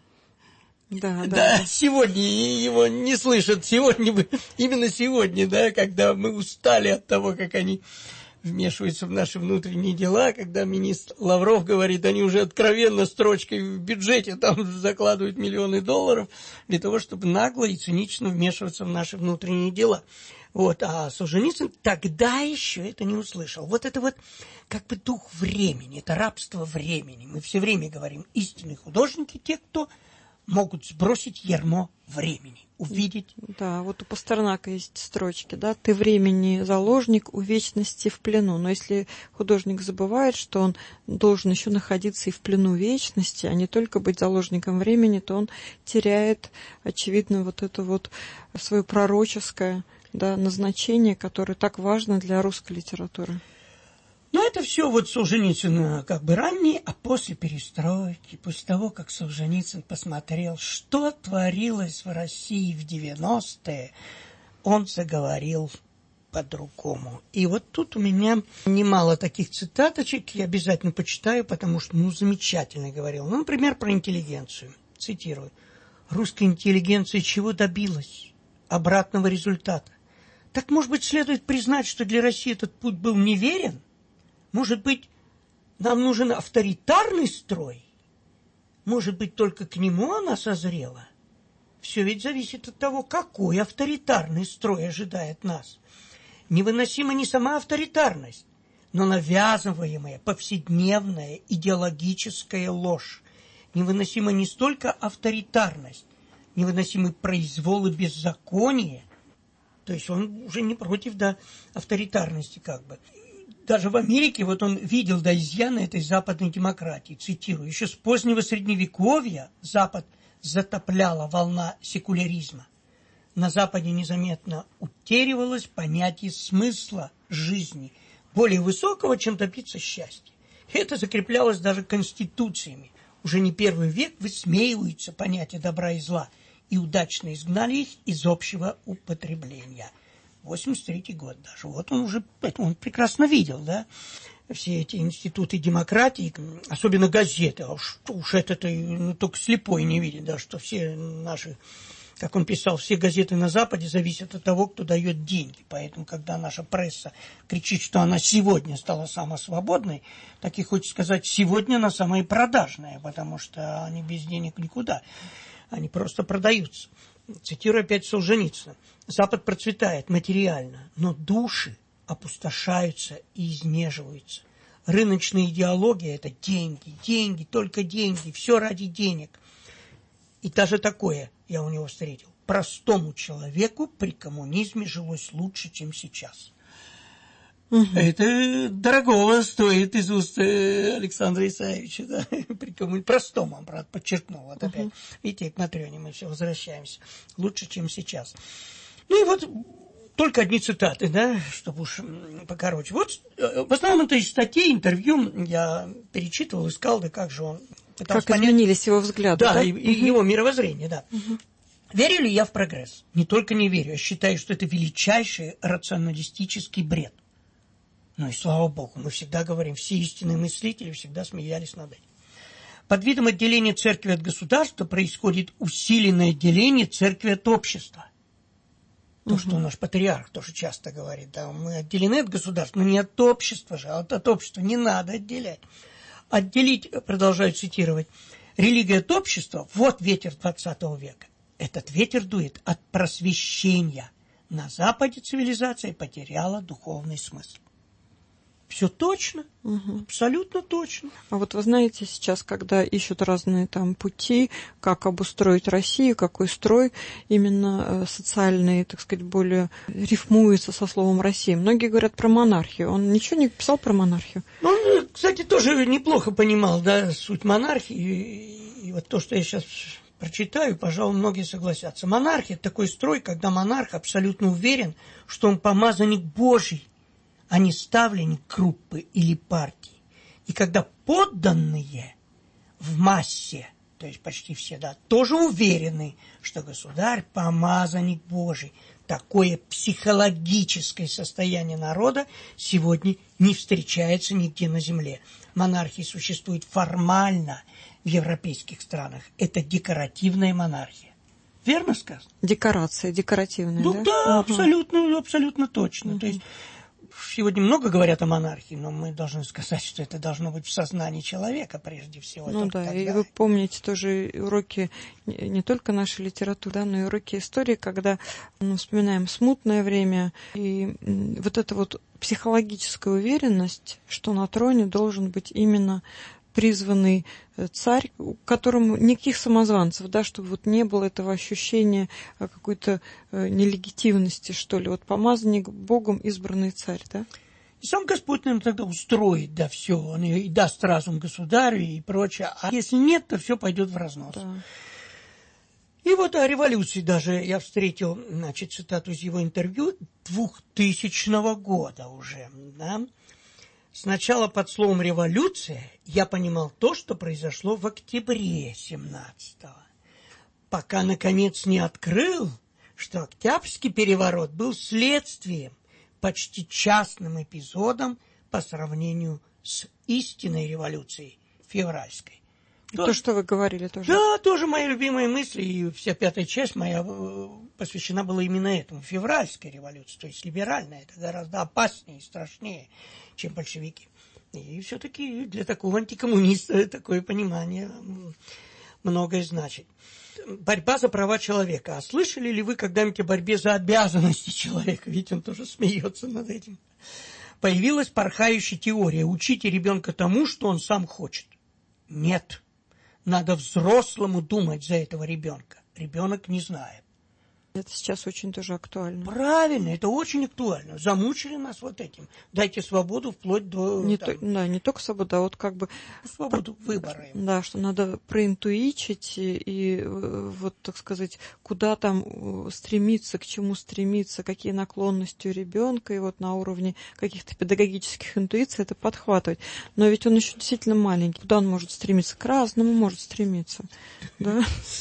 Да, сегодня его не слышат. Именно сегодня, да, когда мы устали от того, как они вмешиваются в наши внутренние дела, когда министр Лавров говорит, они уже откровенно строчкой в бюджете там закладывают миллионы долларов для того, чтобы нагло и цинично вмешиваться в наши внутренние дела. Вот, а Солженицын тогда еще это не услышал. Вот это вот как бы дух времени, это рабство времени. Мы все время говорим, истинные художники, те, кто могут сбросить ярмо времени, увидеть. Да, вот у Пастернака есть строчки, да, «Ты времени заложник, у вечности в плену». Но если художник забывает, что он должен еще находиться и в плену вечности, а не только быть заложником времени, то он теряет, очевидно, вот это вот свое пророческое, да, назначение, которое так важно для русской литературы. Но это все вот Солженицын как бы ранний, а после перестройки, после того, как Солженицын посмотрел, что творилось в России в 90-е, он заговорил по-другому. И вот тут у меня немало таких цитаточек, я обязательно почитаю, потому что, замечательно говорил. Ну, например, про интеллигенцию. Цитирую. «Русская интеллигенция чего добилась? Обратного результата. Так, может быть, следует признать, что для России этот путь был неверен? Может быть, нам нужен авторитарный строй? Может быть, только к нему она созрела? Все ведь зависит от того, какой авторитарный строй ожидает нас. Невыносима не сама авторитарность, но навязываемая повседневная идеологическая ложь. Невыносима не столько авторитарность, невыносимый произвол и беззаконие. То есть он уже не против, да, авторитарности как бы. Даже в Америке вот он видел, да, изъяны этой западной демократии. Цитирую. «Еще с позднего Средневековья Запад затопляла волна секуляризма. На Западе незаметно утеривалось понятие смысла жизни, более высокого, чем добиться счастья. И это закреплялось даже конституциями. Уже не первый век высмеиваются понятия добра и зла, и удачно изгнали их из общего употребления». 83-й год даже. Вот он уже, он прекрасно видел, да, все эти институты демократии, особенно газеты. А уж это-то только слепой не видит, да, что все наши, как он писал, все газеты на Западе зависят от того, кто дает деньги. Поэтому, когда наша пресса кричит, что она сегодня стала самой свободной, так и хочется сказать, сегодня она самая продажная, потому что они без денег никуда. Они просто продаются. Цитирую опять Солженицына. «Запад процветает материально, но души опустошаются и изнеживаются. Рыночная идеология – это деньги, деньги, только деньги, все ради денег». И даже такое я у него встретил. Простому человеку при коммунизме жилось лучше, чем сейчас. Это дорогого стоит из уст Александра Исаевича. Да? Простому, он, брат, подчеркнул. Вот опять. Видите, к Матрёне мы все возвращаемся. Лучше, чем сейчас. Ну и вот только одни цитаты, да, чтобы уж покороче. Вот в основном это из статей, интервью я перечитывал, искал, да как же он пытался понять. Как изменились его взгляды, да? Да, и его мировоззрение, да. Верю ли я в прогресс? Не только не верю, я считаю, что это величайший рационалистический бред. Ну и слава богу, мы всегда говорим, все истинные мыслители всегда смеялись над этим. Под видом отделения церкви от государства происходит усиленное отделение церкви от общества. То, что наш патриарх тоже часто говорит, да, мы отделены от государства, но не от общества же, а от общества не надо отделять. Отделить, продолжаю цитировать, религию от общества, вот ветер 20 века. Этот ветер дует от просвещения. На Западе цивилизация потеряла духовный смысл. Все точно, абсолютно точно. А вот вы знаете, сейчас, когда ищут разные там пути, как обустроить Россию, какой строй именно социальный, так сказать, более рифмуется со словом «Россия». Многие говорят про монархию. Он ничего не писал про монархию? Он, кстати, тоже неплохо понимал, да, суть монархии. И вот то, что я сейчас прочитаю, пожалуй, многие согласятся. Монархия – это такой строй, когда монарх абсолютно уверен, что он помазанник Божий, а не ставленник группы или партии. И когда подданные в массе, то есть почти все, да, тоже уверены, что государь – помазанник Божий, такое психологическое состояние народа сегодня не встречается нигде на земле. Монархия существует формально в европейских странах. Это декоративная монархия. Верно сказано? Декорация, декоративная, да? Да, абсолютно точно. То есть сегодня много говорят о монархии, но мы должны сказать, что это должно быть в сознании человека прежде всего. Ну да, и вы помните тоже уроки не только нашей литературы, да, но и уроки истории, когда мы вспоминаем смутное время, и вот эта вот психологическая уверенность, что на троне должен быть именно призванный царь, которому никаких самозванцев, да, чтобы вот не было этого ощущения какой-то нелегитимности, что ли, вот помазанник Богом избранный царь, да? И сам Господь нам тогда устроит, да, все, он и даст разум государю и прочее, а если нет, то все пойдет в разнос. Да. И вот о революции даже я встретил, значит, цитату из его интервью 2000 года уже, да. Сначала под словом «революция» я понимал то, что произошло в октябре 17-го, пока, наконец, не открыл, что Октябрьский переворот был следствием, почти частным эпизодом по сравнению с истинной революцией февральской. То, что вы говорили тоже. Да, тоже мои любимые мысли, и вся 5-я часть моя посвящена была именно этому, февральской революции, то есть либеральная, это гораздо опаснее и страшнее, чем большевики. И все-таки для такого антикоммуниста такое понимание многое значит. Борьба за права человека. А слышали ли вы когда-нибудь о борьбе за обязанности человека? Ведь он тоже смеется над этим. Появилась порхающая теория. Учите ребенка тому, что он сам хочет. Нет. Надо взрослому думать за этого ребенка. Ребенок не знает. Это сейчас очень тоже актуально. Правильно, это очень актуально. Замучили нас вот этим. Дайте свободу вплоть до... Не только свободу, а вот как бы... Свободу выбора. Да, что надо проинтуичить и вот, так сказать, куда там стремиться, к чему стремиться, какие наклонности у ребенка, и вот на уровне каких-то педагогических интуиций это подхватывать. Но ведь он еще действительно маленький. Куда он может стремиться? К разному может стремиться. Да?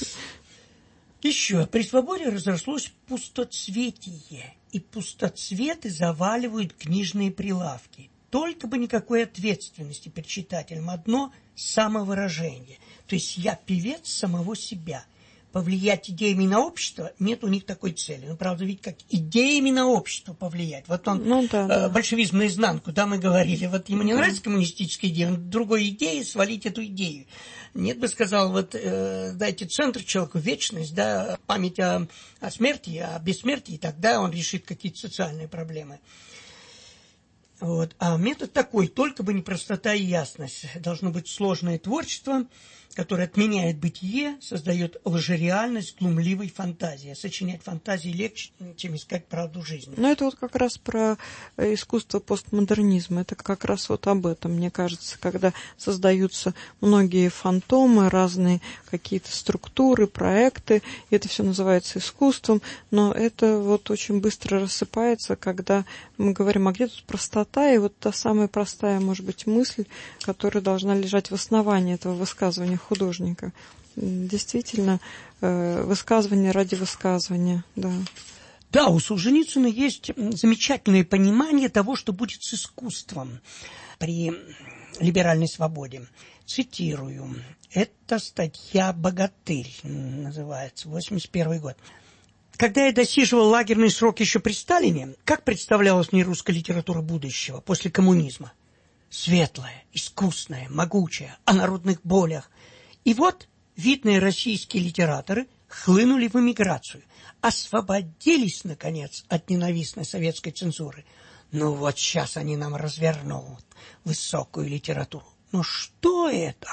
Еще при свободе разрослось пустоцветие, и пустоцветы заваливают книжные прилавки. Только бы никакой ответственности перед читателем, одно самовыражение. То есть я певец самого себя. Повлиять идеями на общество, нет у них такой цели. Ну, правда, ведь как идеями на общество повлиять. Вот он, большевизм наизнанку, да, мы говорили, вот ему не нравится коммунистическая идея, он другой идеи, свалить эту идею. Нет, бы сказал, вот дайте центр человеку, вечность, да, память о смерти, о бессмертии, тогда он решит какие-то социальные проблемы. Вот. А метод такой, только бы не простота и ясность. Должно быть сложное творчество, которое отменяет бытие, создает лжереальность глумливой фантазии. Сочинять фантазии легче, чем искать правду жизни. Но это вот как раз про искусство постмодернизма. Это как раз вот об этом, мне кажется, когда создаются многие фантомы, разные какие-то структуры, проекты. Это все называется искусством, но это вот очень быстро рассыпается, когда мы говорим, а где тут простота, и вот та самая простая, может быть, мысль, которая должна лежать в основании этого высказывания художника. Действительно, высказывание ради высказывания, да. Да, у Солженицына есть замечательное понимание того, что будет с искусством. При либеральной свободе. Цитирую. Это статья «Богатырь» называется, 81 год. Когда я досиживал лагерный срок еще при Сталине, как представлялась мне русская литература будущего после коммунизма? Светлая, искусная, могучая, о народных болях. И вот видные российские литераторы хлынули в эмиграцию, освободились, наконец, от ненавистной советской цензуры. Ну вот сейчас они нам развернут высокую литературу. Но что это?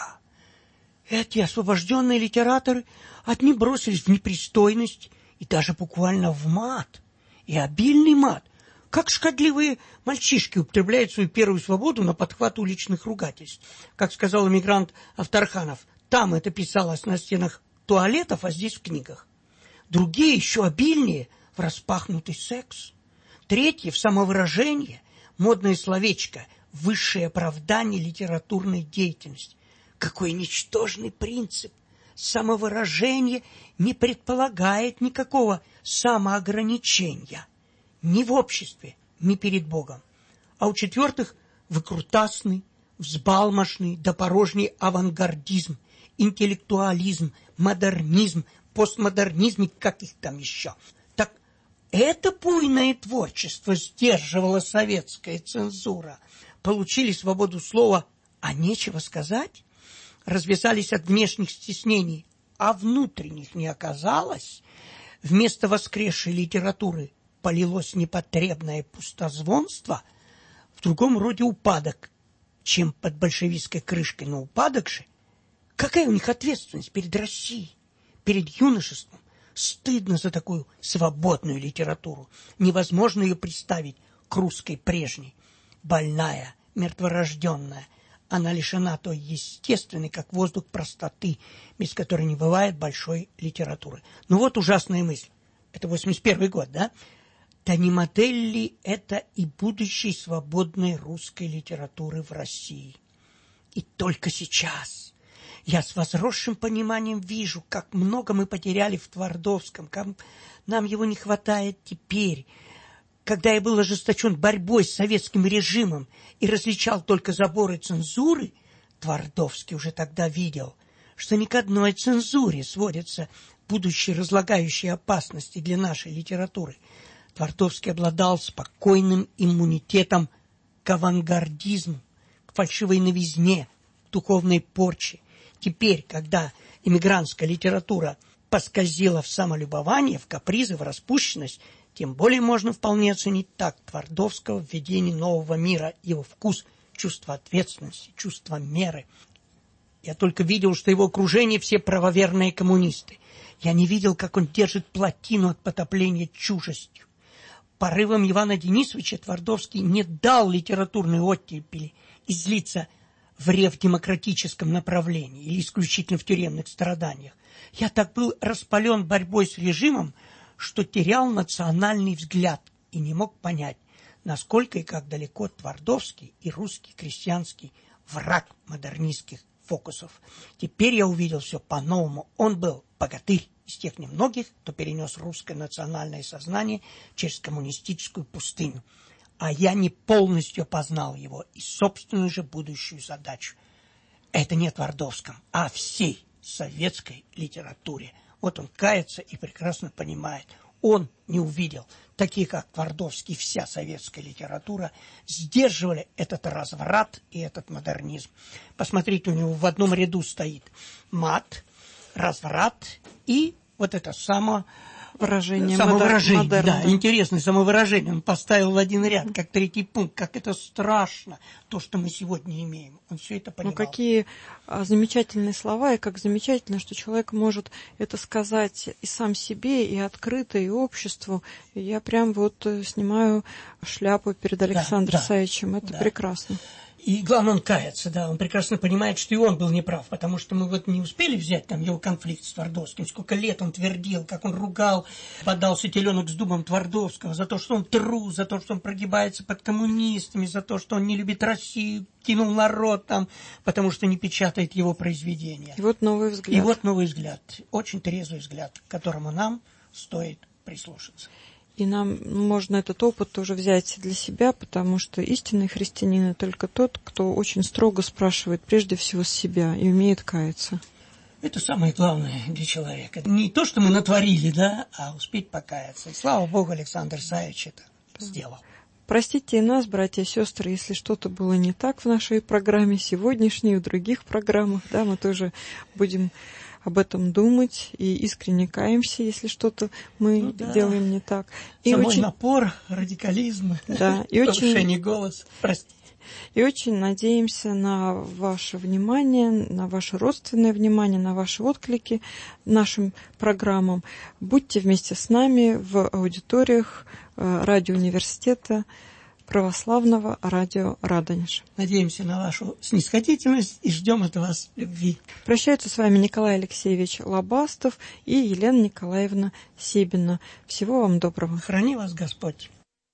Эти освобожденные литераторы одни бросились в непристойность и даже буквально в мат, и обильный мат, как шкодливые мальчишки употребляют свою первую свободу на подхват уличных ругательств. Как сказал эмигрант Авторханов, там это писалось на стенах туалетов, а здесь в книгах. Другие еще обильнее в распахнутый секс. Третьи в самовыражение, модное словечко, высшее оправдание литературной деятельности. Какой ничтожный принцип! Самовыражение не предполагает никакого самоограничения ни в обществе, ни перед Богом. А у четвертых выкрутасный, взбалмошный, допорожний авангардизм, интеллектуализм, модернизм, постмодернизм и как их там еще. Так это буйное творчество сдерживала советская цензура. Получили свободу слова, а нечего сказать? Развязались от внешних стеснений, а внутренних не оказалось. Вместо воскресшей литературы полилось непотребное пустозвонство, в другом роде упадок, чем под большевистской крышкой. Но упадок же, какая у них ответственность перед Россией, перед юношеством? Стыдно за такую свободную литературу. Невозможно ее представить к русской прежней. Больная, мертворожденная, она лишена той естественной, как воздух, простоты, без которой не бывает большой литературы. Ну вот ужасная мысль. Это 81 год, да? Да не модель ли это и будущей свободной русской литературы в России? И только сейчас я с возросшим пониманием вижу, как много мы потеряли в Твардовском, как нам его не хватает теперь. Когда я был ожесточен борьбой с советским режимом и различал только заборы цензуры, Твардовский уже тогда видел, что ни к одной цензуре сводятся будущие разлагающие опасности для нашей литературы. Твардовский обладал спокойным иммунитетом к авангардизму, к фальшивой новизне, к духовной порче. Теперь, когда иммигрантская литература поскользила в самолюбование, в капризы, в распущенность, тем более можно вполне оценить такт Твардовского в введении нового мира, его вкус, чувство ответственности, чувство меры. Я только видел, что его окружение все правоверные коммунисты. Я не видел, как он держит плотину от потопления чужестью. Порывом Ивана Денисовича Твардовский не дал литературной оттепели излиться в ревдемократическом направлении или исключительно в тюремных страданиях. Я так был распален борьбой с режимом, что терял национальный взгляд и не мог понять, насколько и как далеко Твардовский и русский крестьянский враг модернистских фокусов. Теперь я увидел все по-новому. Он был богатырь из тех немногих, кто перенес русское национальное сознание через коммунистическую пустыню. А я не полностью познал его и собственную же будущую задачу. Это не о Твардовском, а о всей советской литературе. Вот он кается и прекрасно понимает. Он не увидел. Такие, как Твардовский, вся советская литература сдерживали этот разврат и этот модернизм. Посмотрите, у него в одном ряду стоит мат, разврат и вот это самовыражение. Да, интересное самовыражение. Он поставил в один ряд, как третий пункт. Как это страшно, то, что мы сегодня имеем. Он все это понимал. Ну, какие замечательные слова, и как замечательно, что человек может это сказать и сам себе, и открыто, и обществу. И я прям вот снимаю шляпу перед Александром Исаевичем. Это прекрасно. И главное, он кается, да, он прекрасно понимает, что и он был неправ, потому что мы вот не успели взять там его конфликт с Твардовским, сколько лет он твердил, как он ругал, подался теленок с дубом Твардовского за то, что он трус, за то, что он прогибается под коммунистами, за то, что он не любит Россию, кинул народ там, потому что не печатает его произведения. И вот новый взгляд. И вот новый взгляд, очень трезвый взгляд, к которому нам стоит прислушаться. И нам можно этот опыт тоже взять для себя, потому что истинный христианин — это только тот, кто очень строго спрашивает прежде всего с себя и умеет каяться. Это самое главное для человека. Не то, что мы натворили, да, а успеть покаяться. И слава Богу, Александр Исаевич это сделал. Простите и нас, братья и сестры, если что-то было не так в нашей программе сегодняшней, в других программах, да, мы тоже будем об этом думать и искренне каемся, если что-то мы делаем не так. И самой напор, радикализм, повышение голоса. Простите. И очень надеемся на ваше внимание, на ваше родственное внимание, на ваши отклики нашим программам. Будьте вместе с нами в аудиториях радиоуниверситета православного радио Радонеж. Надеемся на вашу снисходительность и ждем от вас любви. Прощаются с вами Николай Алексеевич Лобастов и Елена Николаевна Себина. Всего вам доброго. Храни вас Господь.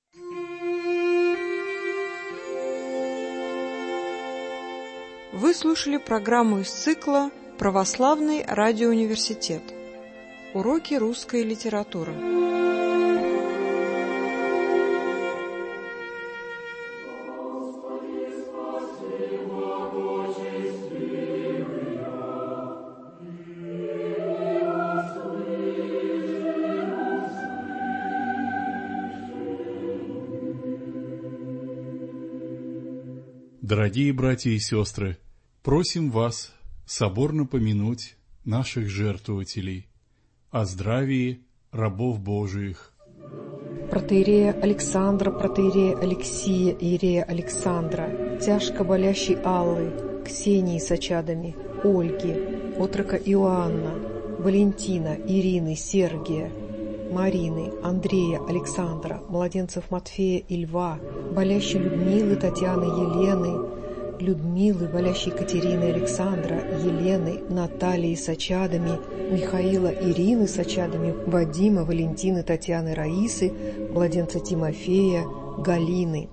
Вы слушали программу из цикла «Православный радиоуниверситет. Уроки русской литературы». Дорогие братья и сестры, просим вас соборно помянуть наших жертвователей, о здравии рабов Божиих. Протоиерея Александра, протоиерея Алексия, иерея Александра, тяжко болящей Аллы, Ксении с очадами, Ольги, отрока Иоанна, Валентина, Ирины, Сергия, Марины, Андрея, Александра, младенцев Матфея и Льва, болящей Людмилы, Татьяны, Елены, Людмилы, болящей Екатерины, Александра, Елены, Натальи с очадами, Михаила, Ирины с очадами, Вадима, Валентины, Татьяны, Раисы, младенца Тимофея, Галины.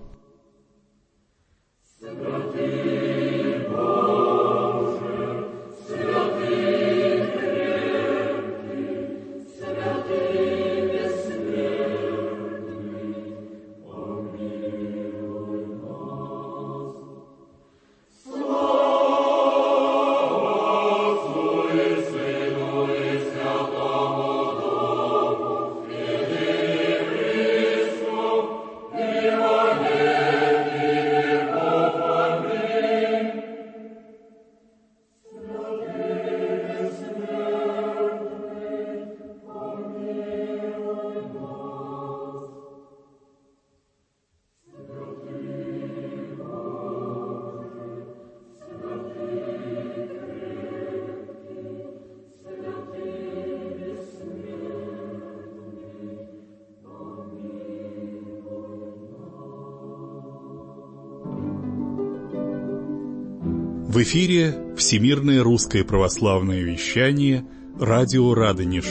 В эфире Всемирное русское православное вещание «Радио Радонеж».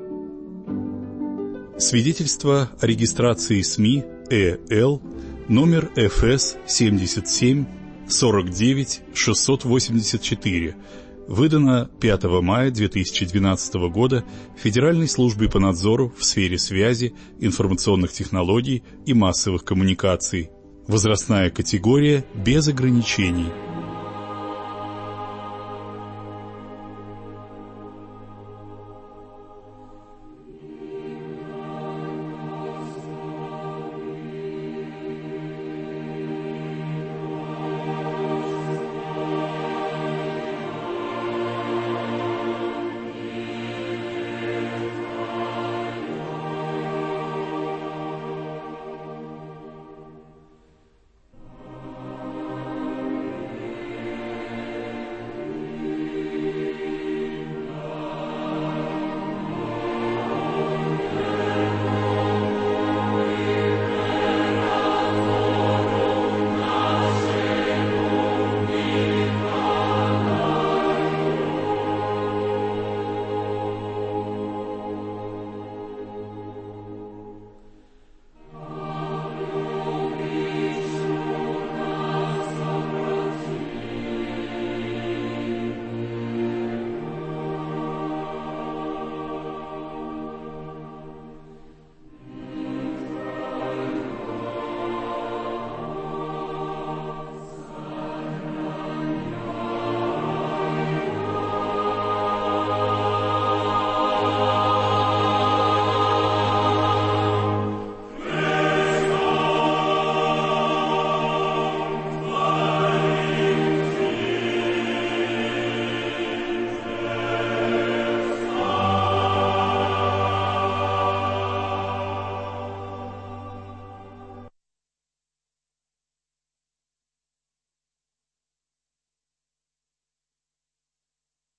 Свидетельство о регистрации СМИ ЭЛ номер ФС 77 49 684, выдано 5 мая 2012 года Федеральной службой по надзору в сфере связи, информационных технологий и массовых коммуникаций. Возрастная категория без ограничений.